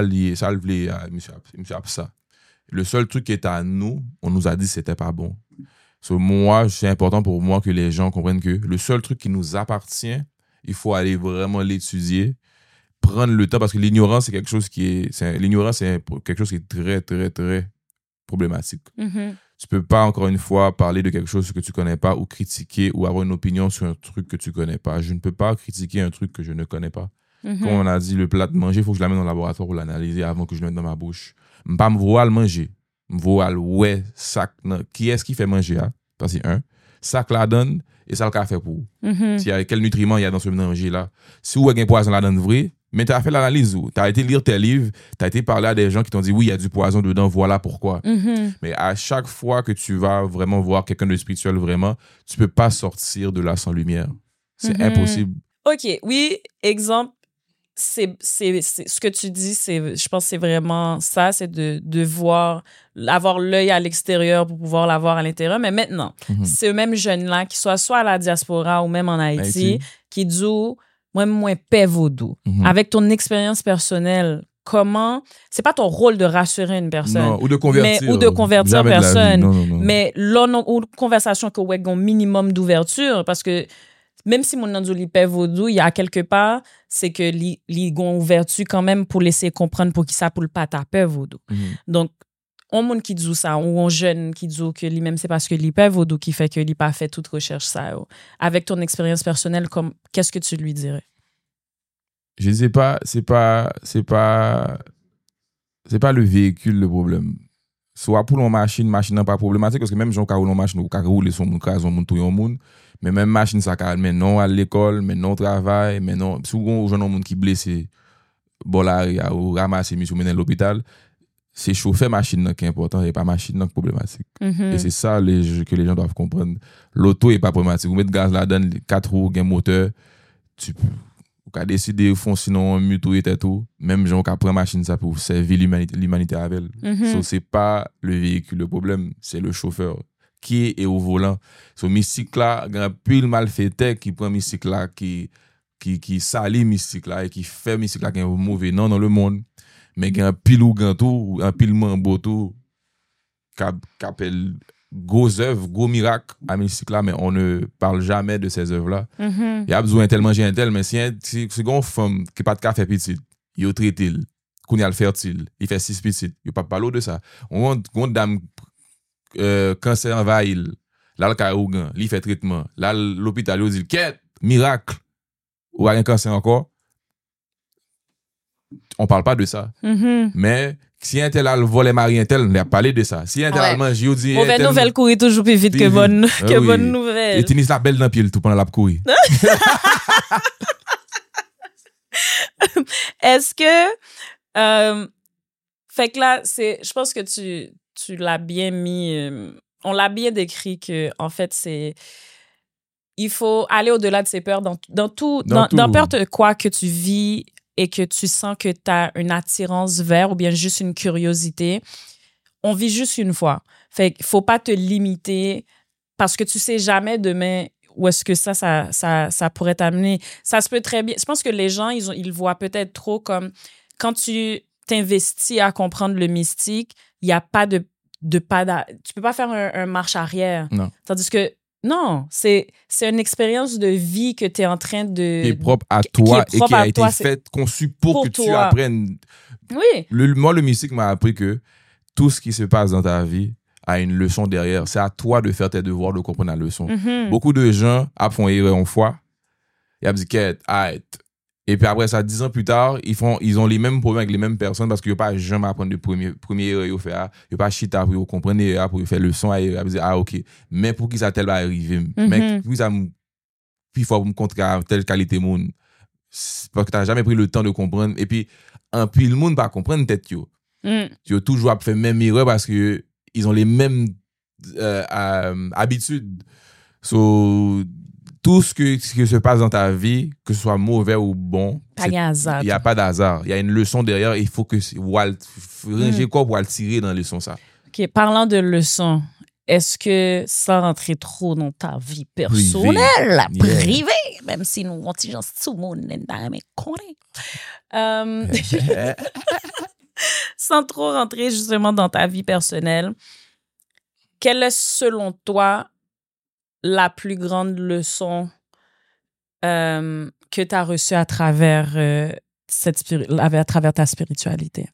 ça. Le seul truc qui est à nous, on nous a dit que c'était pas bon. Moi, c'est important pour moi que les gens comprennent que le seul truc qui nous appartient, il faut aller vraiment l'étudier, prendre le temps, parce que l'ignorance, c'est quelque chose qui est... L'ignorance, c'est quelque chose qui est très, très, très problématique. Tu peux pas, encore une fois, parler de quelque chose que tu connais pas ou critiquer ou avoir une opinion sur un truc que tu connais pas. Je ne peux pas critiquer un truc que je ne connais pas. Comme on a dit, le plat de manger, il faut que je l'amène dans le laboratoire pour l'analyser avant que je le mette dans ma bouche. Je ne peux pas me voir le manger. Je me vois le ouais, sac. Qui est-ce qui fait manger? Hein? Parce que sac la donne et ça le café pour. Quel nutriment il y a dans ce manger-là. Si vous avez un poison la donne vrai, mais tu as fait l'analyse, tu as été lire tes livres, tu as été parler à des gens qui t'ont dit oui, il y a du poison dedans, voilà pourquoi. Mais à chaque fois que tu vas vraiment voir quelqu'un de spirituel vraiment, tu peux pas sortir de là sans lumière. C'est impossible. OK, oui, exemple, c'est ce que tu dis, je pense que c'est vraiment ça, c'est de voir, avoir l'œil à l'extérieur pour pouvoir l'avoir à l'intérieur. Mais maintenant, ces mêmes jeunes-là, qui soient soit à la diaspora ou même en Haïti, qui disent moi, paix vaudou. Avec ton expérience personnelle, comment, c'est pas ton rôle de rassurer une personne. Non, ou de convertir. Ou de convertir personne. Non. Mais là, ou conversation que ouais, un minimum d'ouverture, parce que même si mon nom li paix vaudou, il y a quelque part, c'est que li gon ouverture quand même pour laisser comprendre pour qui ça pour le pas ta paix vaudou. Donc, on monde qui dit ça, ou on jeune qui dit que lui-même, c'est parce que li paix vaudou qui fait que li pas fait toute recherche ça. Avec ton expérience personnelle, qu'est-ce que tu lui dirais? Je sais pas, c'est pas le véhicule le problème. Soit pour une machine n'est pas problématique parce que même gens qui roulent une machine ou qui roulent son monde tout le monde, mais même machine ça mais non à l'école, mais non au travail, mais non souvent gens monde qui blessé bolari ou ramasser mis ou mener à l'hôpital, c'est chauffer machine qui est important et pas machine qui est problématique. Et c'est ça que les gens doivent comprendre. L'auto est pas problématique. Vous mettez gaz là-dedans, 4 roues, un moteur, tu peux ou décider de foncer dans un mur et tout, même gens qui prennent machine ça pour servir l'humanité avec elle. So, c'est pas le véhicule le problème, c'est le chauffeur qui est au volant. So mystique là, grand pile malfaiteur qui prend mystique là qui salit mystique là et qui fait mystique là qui est mauvais non dans le monde, mais grand pile ou grand tout, un pile mambo tout qui appelle gros œuvres, gros miracles à mystique là, mais on ne parle jamais de ces œuvres là. Il y a besoin tellement j'ai un tel, mais si une femme qui pas de café petit, il traite il, qu'on y a le fertile, il fait 6 petits, il pas parler de ça. On dame cancer envahit, là le carougan, il fait traitement, là l'hôpital il dit quête, miracle. Ou un cancer encore. On parle pas de ça. Mais si un tel a le volet mari un tel, on a parlé de ça. Si un tel a mangé, on dit mauvaise nouvelle courir toujours plus vite que bonne bonne nouvelle. Et tennis la belle dans pied tout pendant la courir. Est-ce que fait que là je pense que tu l'as bien mis on l'a bien décrit que en fait c'est il faut aller au-delà de ses peurs dans n'importe quoi que tu vis et que tu sens que tu as une attirance vers ou bien juste une curiosité. On vit juste une fois. Fait qu'il faut pas te limiter parce que tu sais jamais demain où est-ce que ça pourrait t'amener. Ça se peut très bien. Je pense que les gens, ils voient peut-être trop comme quand tu t'investis à comprendre le mystique, il n'y a pas tu peux pas faire un marche arrière. Non. Tandis que non, c'est une expérience de vie que tu es en train de... Qui est propre à toi et qui a été faite, conçue pour que tu apprennes. Oui. Moi, le mystique m'a appris que tout ce qui se passe dans ta vie a une leçon derrière. C'est à toi de faire tes devoirs, de comprendre la leçon. Beaucoup de gens font erreur en foi. Ils ont dit qu'est arrête. Et puis après ça, 10 ans plus tard, ils ont les mêmes problèmes avec les mêmes personnes parce qu'ils n'ont pas jamais apprendre de premier erreur ils faire. Ils n'ont pas chita pour comprendre pour faire leçon à erreur. Ils disent ok, mais pour qui ça tel va arriver? Mais puis ça puis faut me contrer à telle qualité monde parce que tu n'as jamais pris le temps de comprendre. Et puis le monde pas comprendre tête yo. Tu as toujours fait même erreur parce que ils ont les mêmes habitudes. So tout ce qui se passe dans ta vie, que ce soit mauvais ou bon, il n'y a pas d'hasard. Il y a une leçon derrière. Il faut que ranger quoi pour le tirer dans la leçon ça. Ok, parlant de leçon, est-ce que sans rentrer trop dans ta vie personnelle, privée, même si nous on dit tout le monde n'est sans trop rentrer justement dans ta vie personnelle, quelle est selon toi la plus grande leçon que tu as reçue à travers ta spiritualité?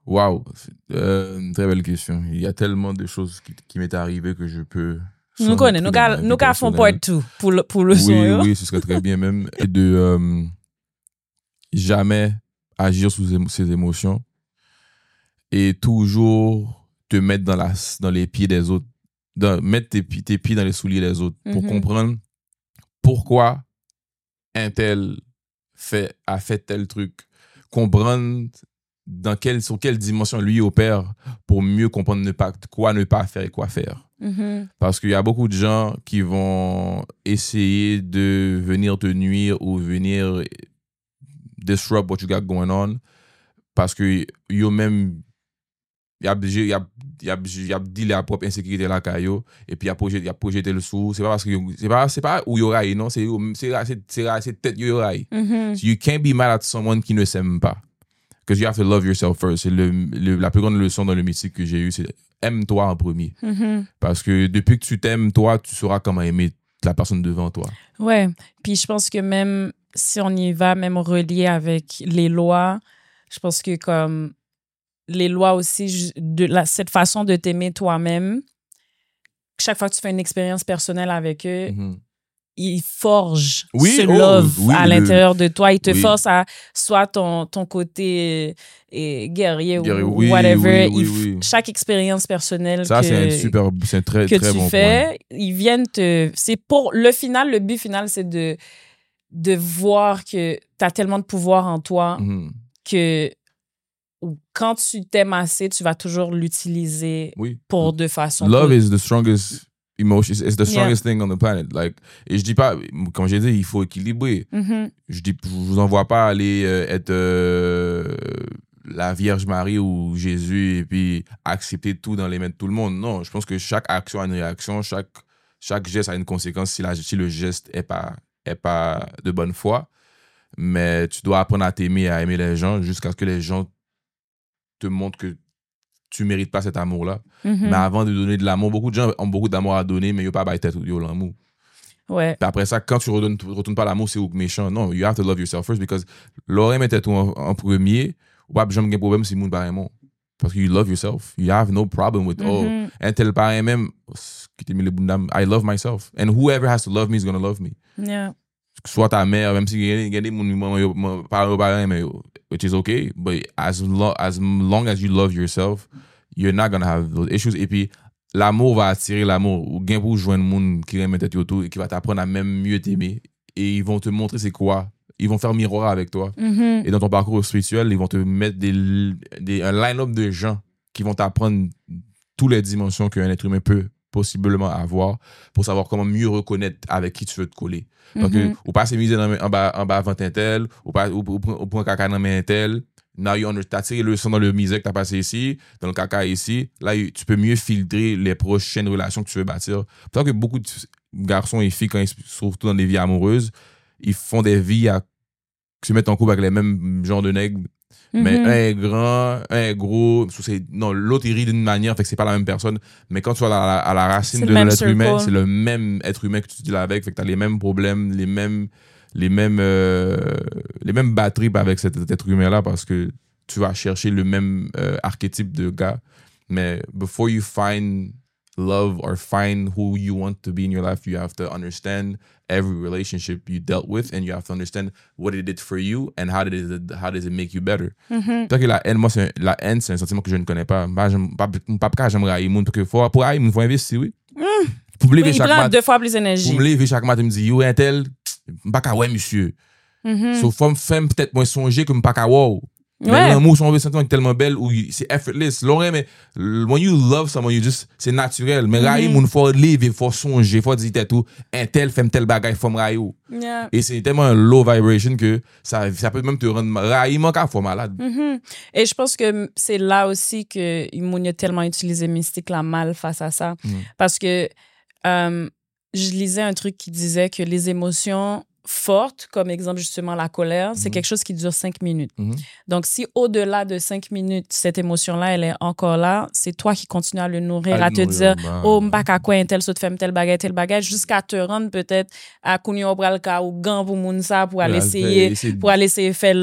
Wow, une très belle question. Il y a tellement de choses qui m'est arrivé que je peux... Nous connaissons, nous font part tout pour le son. Oui, ce serait très bien même. Et de jamais agir sous ses émotions et toujours te mettre dans les pieds des autres. Mettre tes pieds dans les souliers des autres pour comprendre pourquoi un tel a fait tel truc. Comprendre sur quelle dimension lui opère pour mieux comprendre quoi ne pas faire et quoi faire. Parce qu'il y a beaucoup de gens qui vont essayer de venir te nuire ou venir disrupt what you got going on parce que yo même y a dit la propre insécurité la caillou et puis y a projeté le sous. C'est pas parce que c'est pas où yo raille, non, c'est tête yo raille. So you can't be mad at someone qui ne s'aime pas. Because you have to love yourself first. C'est la plus grande leçon dans le mystique que j'ai eue, c'est aime-toi en premier. Parce que depuis que tu t'aimes, toi, tu sauras comment aimer la personne devant toi. Ouais. Puis je pense que même si on y va, même relié avec les lois, je pense que comme les lois aussi, cette façon de t'aimer toi-même, chaque fois que tu fais une expérience personnelle avec eux, ils forgent ce love à l'intérieur de toi. Ils te forcent à soit ton côté guerrier ou whatever. Chaque expérience personnelle ça, c'est un très, que très tu bon fais, point. ils viennent c'est pour le but final, c'est de voir que tu as tellement de pouvoir en toi que quand tu t'aimes assez, tu vas toujours l'utiliser pour de façon... Love is the strongest emotion, it's the strongest thing on the planet. Like, et je dis pas, comme j'ai dit, il faut équilibrer. Je vous envoie pas aller être la Vierge Marie ou Jésus et puis accepter tout dans les mains de tout le monde. Non, je pense que chaque action a une réaction, chaque geste a une conséquence si le geste est pas de bonne foi. Mais tu dois apprendre à t'aimer, à aimer les gens jusqu'à ce que les gens te montrent que tu mérites pas cet amour-là. Mais avant de donner de l'amour, beaucoup de gens ont beaucoup d'amour à donner, mais ils n'ont pas tête de l'amour. Ouais. Puis après ça, quand tu retournes pas l'amour, c'est méchant. Non, you have to love yourself first because l'aurait mettait tout en premier, ou pas jamais de problème si moun pas aimant. Parce que you love yourself. You have no problem with, un tel parent même, qui t'a mis le bout d'âme, I love myself. And whoever has to love me is going to love me. Yeah. Soit ta mère, même si il y a des parents, mais which is okay, but as long as you love yourself, you're not gonna have those issues. Et puis, l'amour va attirer l'amour. Ou bien pour joindre monde qui aime tête autour et qui va t'apprendre à même mieux t'aimer. Et ils vont te montrer c'est quoi. Ils vont faire miroir avec toi. Et dans ton parcours spirituel, ils vont te mettre un line-up de gens qui vont t'apprendre toutes les dimensions qu'un être humain peut possiblement avoir pour savoir comment mieux reconnaître avec qui tu veux te coller. Donc, ou pas s'amuser en bas avant un tel, ou prendre caca dans un tel. Now t'as tiré le son dans le misère que t'as passé ici, dans le caca ici. Là, tu peux mieux filtrer les prochaines relations que tu veux bâtir. Parce que beaucoup de garçons et filles, quand ils surtout dans des vies amoureuses, ils font des vies à se mettre en couple avec les mêmes genres de nègres. Mais un est grand, un est gros. Non, l'autre il rit d'une manière, fait que c'est pas la même personne. Mais quand tu vas à la racine de l'être humain, c'est le même être humain que tu deals avec, fait que t'as les mêmes problèmes, les mêmes batteries avec cet être humain-là parce que tu vas chercher le même archétype de gars. Mais before you find love or find who you want to be in your life, you have to understand every relationship you dealt with and you have to understand what it did for you and how does it make you better. Tant que la haine, c'est un sentiment que je ne connais pas. J'aimerais haïr moun parce que pour haïr moun, il faut investir, oui. Pour me lever chaque matin. Deux fois plus d'énergie. Pour me lever chaque matin, me dire, yo, un tel, m'pas ouais, monsieur. So, faut me faire peut-être moins songer que m'pas wow. Mais l'amour, son sentiment est tellement belle où c'est effortless. Mais when you love someone, c'est naturel. Mais raï, il faut lever, il faut songer, il faut dire tout, un tel fait tel bagay, il faut me raï. Et c'est tellement un low vibration que ça peut même te rendre raï, il faut malade. Et je pense que c'est là aussi que il a tellement utilisé mystique la mal face à ça. Parce que je lisais un truc qui disait que les émotions forte, comme exemple justement la colère, c'est quelque chose qui dure 5 minutes. Donc, si au-delà de 5 minutes, cette émotion-là, elle est encore là, c'est toi qui continues à le nourrir, à te dire, oh, m'baka quoi, un tel saut fait tel bagage, jusqu'à te rendre peut-être à kouni obral ka ou gan pour moun sa, pour aller essayer faire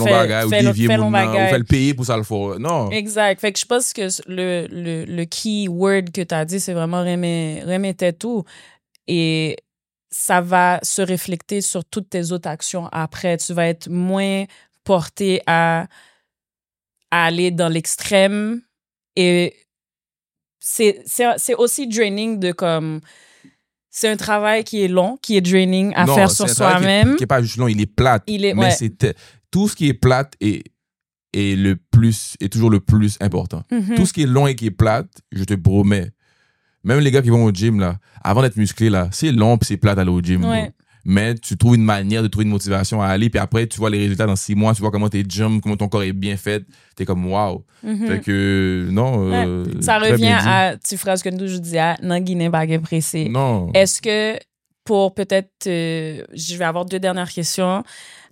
le bagage, ou faire le payer pour ça le faire. Non. Exact. Fait que je pense que le key word que tu as dit, c'est vraiment remettre tout. Et ça va se refléter sur toutes tes autres actions après. Tu vas être moins porté à aller dans l'extrême. Et c'est aussi draining de comme... C'est un travail qui est long, qui est draining à faire sur soi-même. Qui n'est pas juste long, il est plate. Mais c'est tout ce qui est plate est toujours le plus important. Tout ce qui est long et qui est plate, je te promets, même les gars qui vont au gym, là, avant d'être musclés, là, c'est long et c'est plate d'aller au gym. Ouais. Mais tu trouves une manière de trouver une motivation à aller, puis après, tu vois les résultats dans 6 mois, tu vois comment tes gyms, comment ton corps est bien fait, t'es comme wow. Fait que, non. Ça revient à cette phrase que nous, je disais, non, Guinée, baguette pressée. Non. Est-ce que, pour peut-être, je vais avoir 2 dernières questions,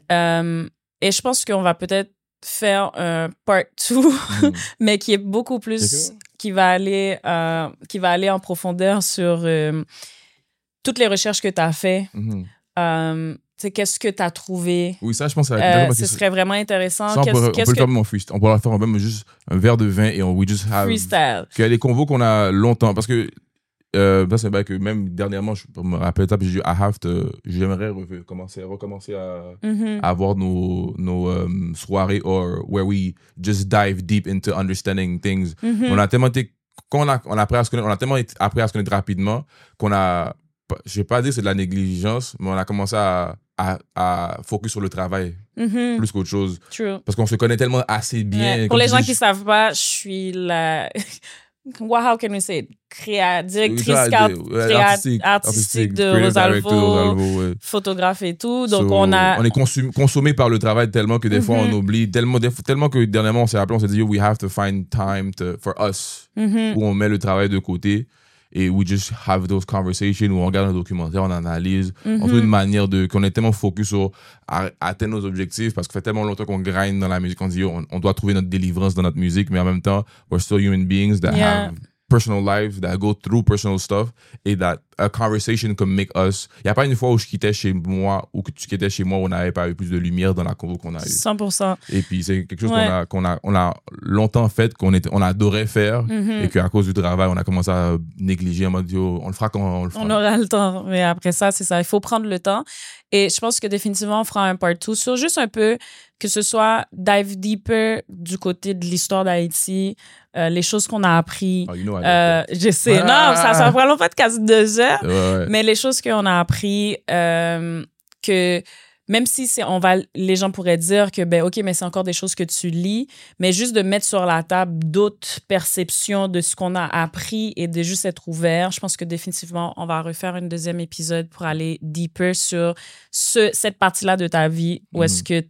et je pense qu'on va peut-être faire un part 2, mais qui est beaucoup plus, qui va aller en profondeur sur toutes les recherches que tu as fait. Qu'est-ce que tu as trouvé? Oui, ça, je pense que ce serait vraiment intéressant. Ça, on peut le faire même en freestyle. On pourra faire même juste un verre de vin et we just have... Freestyle. Qu'il y a des convos qu'on a longtemps. Parce que c'est vrai que même dernièrement, je me rappelle ça, puis j'ai dit, j'aimerais recommencer à avoir nos soirées where we just dive deep into understanding things. On a tellement été, on a tellement appris à se connaître rapidement qu'on a, je vais pas dire c'est de la négligence, mais on a commencé à focus sur le travail plus qu'autre chose. True. Parce qu'on se connaît tellement assez bien. Ouais. Pour les gens qui savent pas, je suis la... How can we say it? Directrice artistique de Rosalvo, photographe et tout. Donc, on est consommé par le travail tellement que des fois, on oublie. Tellement que dernièrement, on s'est appelé, on s'est dit, we have to find time for us, où on met le travail de côté. Et we just have those conversations où on regarde un documentaire, on analyse, on trouve une manière qu'on est tellement focus sur atteindre nos objectifs parce que ça fait tellement longtemps qu'on grind dans la musique, on dit on doit trouver notre délivrance dans notre musique, mais en même temps, we're still human beings that have personal lives, that go through personal stuff, et that a conversation can make us... Il n'y a pas une fois où je quittais chez moi ou que tu quittais chez moi où on n'avait pas eu plus de lumière dans la convo qu'on a eu. 100%. Et puis, c'est quelque chose qu'on a longtemps fait, on adorait faire, et qu'à cause du travail, on a commencé à négliger, en mode, on le fera quand on le fera. On aura le temps, mais après ça, c'est ça. Il faut prendre le temps. Et je pense que définitivement, on fera un part 2 sur juste un peu, que ce soit dive deeper du côté de l'histoire d'Haïti, les choses qu'on a appris. Je sais, non, ça va vraiment pas de quasi 2 heures, mais les choses qu'on a appris, que même si les gens pourraient dire que, ben, OK, mais c'est encore des choses que tu lis, mais juste de mettre sur la table d'autres perceptions de ce qu'on a appris et de juste être ouvert, je pense que définitivement, on va refaire un 2e épisode pour aller deeper sur cette partie-là de ta vie où est-ce que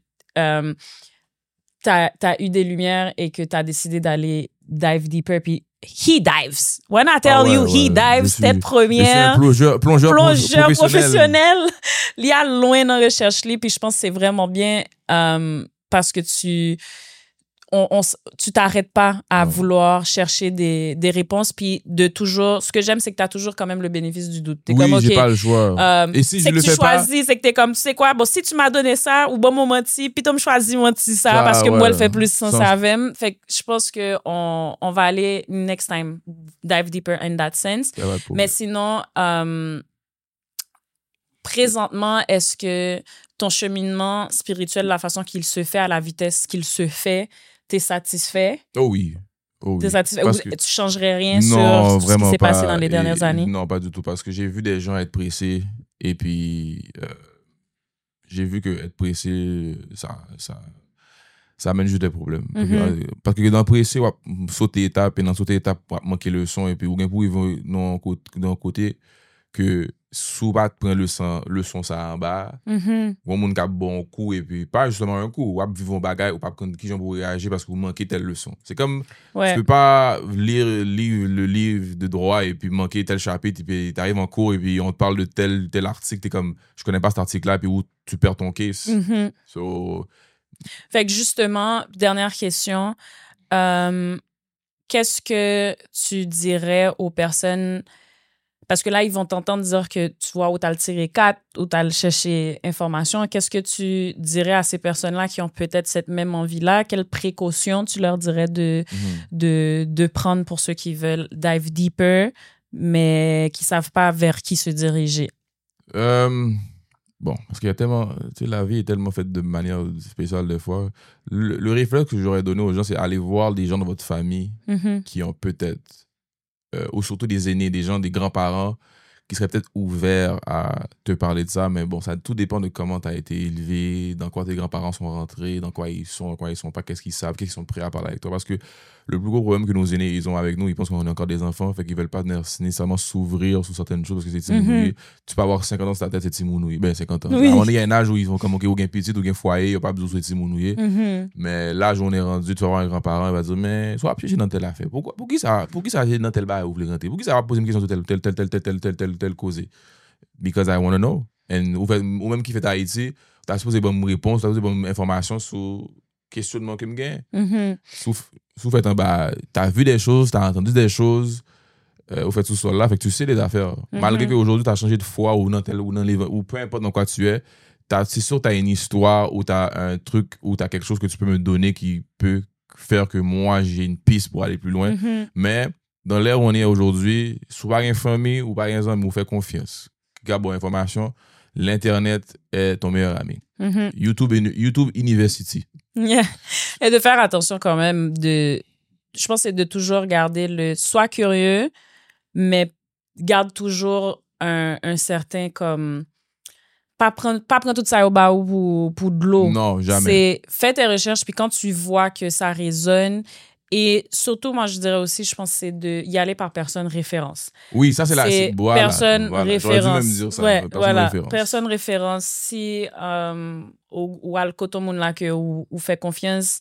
t'as eu des lumières et que t'as décidé d'aller dive deeper, puis he dives. When I tell he dives, tête première. Je suis un plongeur professionnel. Il y a loin dans la recherche, puis je pense que c'est vraiment bien parce que tu t'arrêtes pas à vouloir chercher des réponses, puis ce que j'aime, c'est que tu as toujours quand même le bénéfice du doute. T'es comme, j'ai pas le choix. Et si je le fais pas... c'est que t'es comme, tu sais quoi, bon, si tu m'as donné ça, ou bon, moi, menti, puis tu me choisis, menti ça, parce que moi, elle fait plus sens avec. Fait que je pense qu'on va aller next time, dive deeper in that sense. Mais sinon, présentement, est-ce que ton cheminement spirituel, la façon qu'il se fait, à la vitesse qu'il se fait, t'es satisfait? Oh oui. T'es satisfait? Ou tu changerais rien sur ce qui s'est passé dans les dernières années? Non, pas du tout. Parce que j'ai vu des gens être pressés et puis j'ai vu que être pressé, ça amène juste des problèmes. Parce que dans le pressé, on va sauter étape et dans sauter étape, on va manquer le son et puis on va d'un côté que sous pas prendre le son ça en bas, bon monde qui a bon coup et puis pas justement un coup, ou vivre un bagage ou pas prendre qui pour réagir parce que vous manquez telle leçon. C'est comme tu peux pas lire le livre de droit et puis manquer tel chapitre et puis t'arrives en cours et puis on te parle de tel article, t'es comme je connais pas cet article là puis où tu perds ton case. Fait que justement, dernière question, qu'est-ce que tu dirais aux personnes? Parce que là, ils vont t'entendre dire que tu vois où tu as le tiré 4, où tu as le chercher information. Qu'est-ce que tu dirais à ces personnes-là qui ont peut-être cette même envie-là? Quelles précautions tu leur dirais de prendre pour ceux qui veulent dive deeper, mais qui ne savent pas vers qui se diriger? Bon, parce qu'il y a tellement... Tu sais, la vie est tellement faite de manière spéciale des fois. Le réflexe que j'aurais donné aux gens, c'est aller voir des gens de votre famille qui ont peut-être... ou surtout des aînés, des gens, des grands-parents qui seraient peut-être ouverts à te parler de ça, mais bon, ça tout dépend de comment tu as été élevé, dans quoi tes grands-parents sont rentrés, dans quoi ils sont pas, qu'est-ce qu'ils savent, qu'est-ce qu'ils sont prêts à parler avec toi. Parce que le plus gros problème que nos aînés ils ont avec nous, ils pensent qu'on est encore des enfants, fait qu'ils veulent pas nécessairement s'ouvrir sur certaines choses parce que c'est Timounouye. Tu peux avoir 50 ans sur ta tête, c'est Timounouye. Ben, 50 ans. Oui. À un moment donné, il y a un âge où ils vont comme, OK, ou gain petit, ou gain foyer, il n'y a pas besoin de Timounouye. Mais l'âge où on est rendu, tu vas voir un grand-parent, il va dire, mais sois piégé dans telle affaire. Pour qui ça dans tel bail, vous voulez rentrer? Pour qui ça va poser une question sur telle cause? Because I want to know. Ou même qui fait Haïti, tu as supposé bonne réponse, tu as supposé bonne information sur questionnement que me gagne. Sous fait en bas, tu as vu des choses, tu as entendu des choses, au fait tout ça là, fait que tu sais les affaires. Malgré qu'aujourd'hui tu as changé de foi ou dans tel ou peu importe dans quoi tu es, c'est sûr que tu as une histoire ou tu as un truc ou tu as quelque chose que tu peux me donner qui peut faire que moi j'ai une piste pour aller plus loin. Mais dans l'ère où on est aujourd'hui, soit pas une famille ou pas un ami, vous faites confiance. Gabo information, l'internet est ton meilleur ami. YouTube University. Yeah. Et de faire attention quand même je pense que c'est de toujours garder sois curieux, mais garde toujours un certain comme pas prendre tout ça au bas ou pour de l'eau. Non, jamais. C'est fais tes recherches puis quand tu vois que ça résonne. Et surtout, moi, je dirais aussi, je pense, c'est d'y aller par personne référence. Oui, ça, c'est la... Personne référence. J'aurais dû même dire ça. Ouais, voilà. Personne référence. Si ou al kotomoun là que ou fait confiance,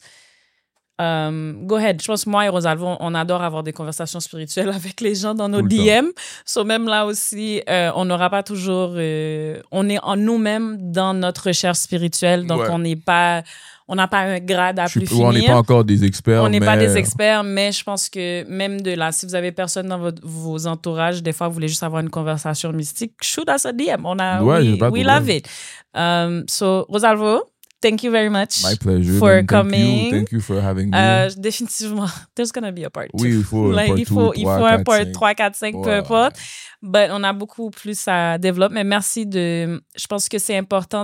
go ahead. Je pense que moi et Rosalvo, on adore avoir des conversations spirituelles avec les gens dans nos DM. So même là aussi, on n'aura pas toujours... on est en nous-mêmes dans notre recherche spirituelle. Donc, on n'a pas un grade à plus finir. On n'est pas encore des experts. On n'est pas des experts, mais je pense que même de là, si vous avez personne dans vos entourages, des fois, vous voulez juste avoir une conversation mystique, shoot us a DM. We love it. So, Rosalvo, thank you very much. My pleasure. For coming. Thank you for having me. Définitivement, there's gonna be a part 2. Oui, il faut un part 3, 4, 5, peu importe. But on a beaucoup plus à développer. Mais merci je pense que c'est important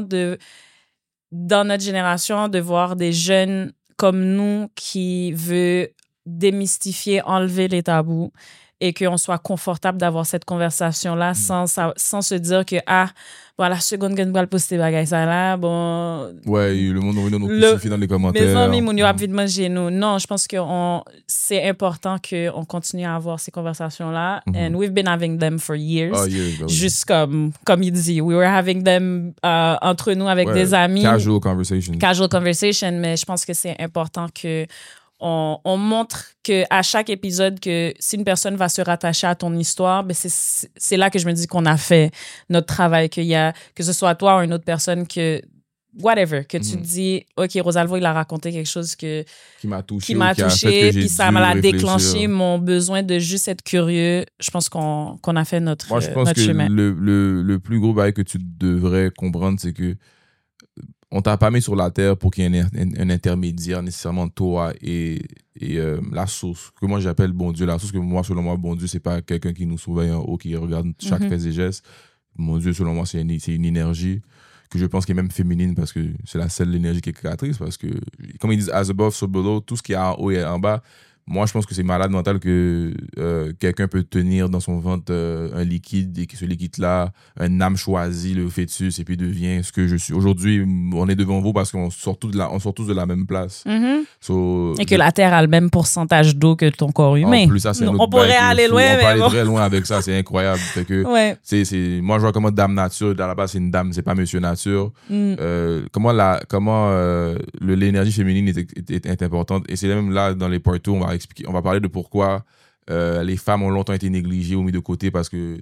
dans notre génération, de voir des jeunes comme nous qui veulent démystifier, enlever les tabous et qu'on soit confortable d'avoir cette conversation-là sans se dire que, la seconde que nous allons poster bagay ça là, bon... Ouais, le monde va nous crucifier dans les commentaires. Mes amis, mon yo a vite manger nous. Non, je pense que c'est important qu'on continue à avoir ces conversations-là. And we've been having them for years. Juste comme il dit, we were having them entre nous avec des amis. Casual conversation, mais je pense que c'est important que on montre qu'à chaque épisode, que si une personne va se rattacher à ton histoire, ben c'est là que je me dis qu'on a fait notre travail, que ce soit toi ou une autre personne que tu te dis, OK, Rosalvo, il a raconté quelque chose qui m'a touché, puis ça m'a déclenché mon besoin de juste être curieux. Je pense qu'on a fait notre chemin. Moi, je pense que le plus gros bail que tu devrais comprendre, c'est que on t'a pas mis sur la terre pour qu'il y ait un intermédiaire nécessairement toi et la source que moi j'appelle bon Dieu. La source que moi, selon moi, bon Dieu, c'est pas quelqu'un qui nous surveille en haut, qui regarde chaque fait et geste. Mon Dieu, selon moi, c'est une énergie que je pense qui est même féminine parce que c'est la seule énergie qui est créatrice, parce que comme ils disent as above so below, tout ce qui est en haut et en bas, moi, je pense que c'est malade mental que quelqu'un peut tenir dans son ventre un liquide et que ce liquide-là, un âme choisit le fœtus et puis devient ce que je suis. Aujourd'hui, on est devant vous parce qu'on sort tous de la même place. Et que la Terre a le même pourcentage d'eau que ton corps humain. En plus, ça, c'est on pourrait aller loin, on mais peut aller très loin avec ça, c'est incroyable. Fait que, moi, je vois comment Dame Nature, à la base, c'est une dame, c'est pas Monsieur Nature. Comment l'énergie féminine est importante. Et c'est même là, dans les part 2, on va parler de pourquoi les femmes ont longtemps été négligées ou mis de côté parce que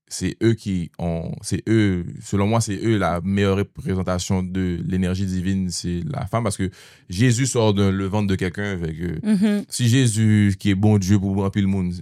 selon moi, c'est eux la meilleure représentation de l'énergie divine, c'est la femme parce que Jésus sort le ventre de quelqu'un. Si Jésus, qui est bon Dieu pour remplir le monde,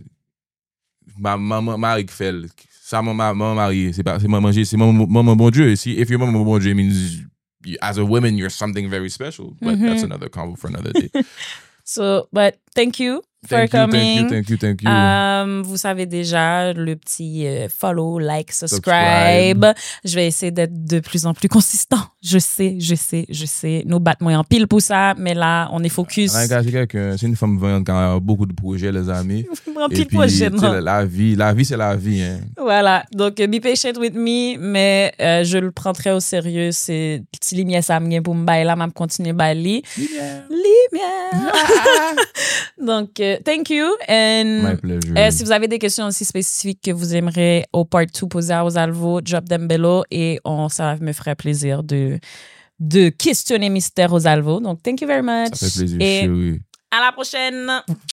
Marie fait ça, maman Marie, c'est maman bon Dieu. If you're maman bon Dieu, it means as a woman, you're something very special. But that's another convo for another day. But thank you for coming. Thank you. Vous savez déjà, le petit follow, like, subscribe. Je vais essayer d'être de plus en plus consistant. Je sais. Nous battons en pile pour ça, mais là, on est focus. C'est une femme voyante qui a beaucoup de projets, les amis. En pile projet, non? La vie, c'est la vie. Hein. Voilà. Donc, be patient with me, mais je le prends très au sérieux. C'est petit lumière, ça me pour me bailler là, je continue à bailler. Lumière. Donc, thank you. And my pleasure. Si vous avez des questions aussi spécifiques que vous aimeriez au part 2 poser à Rosalvo, drop them below et ça me ferait plaisir de questionner Mr. Rosalvo. Donc, thank you very much. Ça fait plaisir. Et à la prochaine.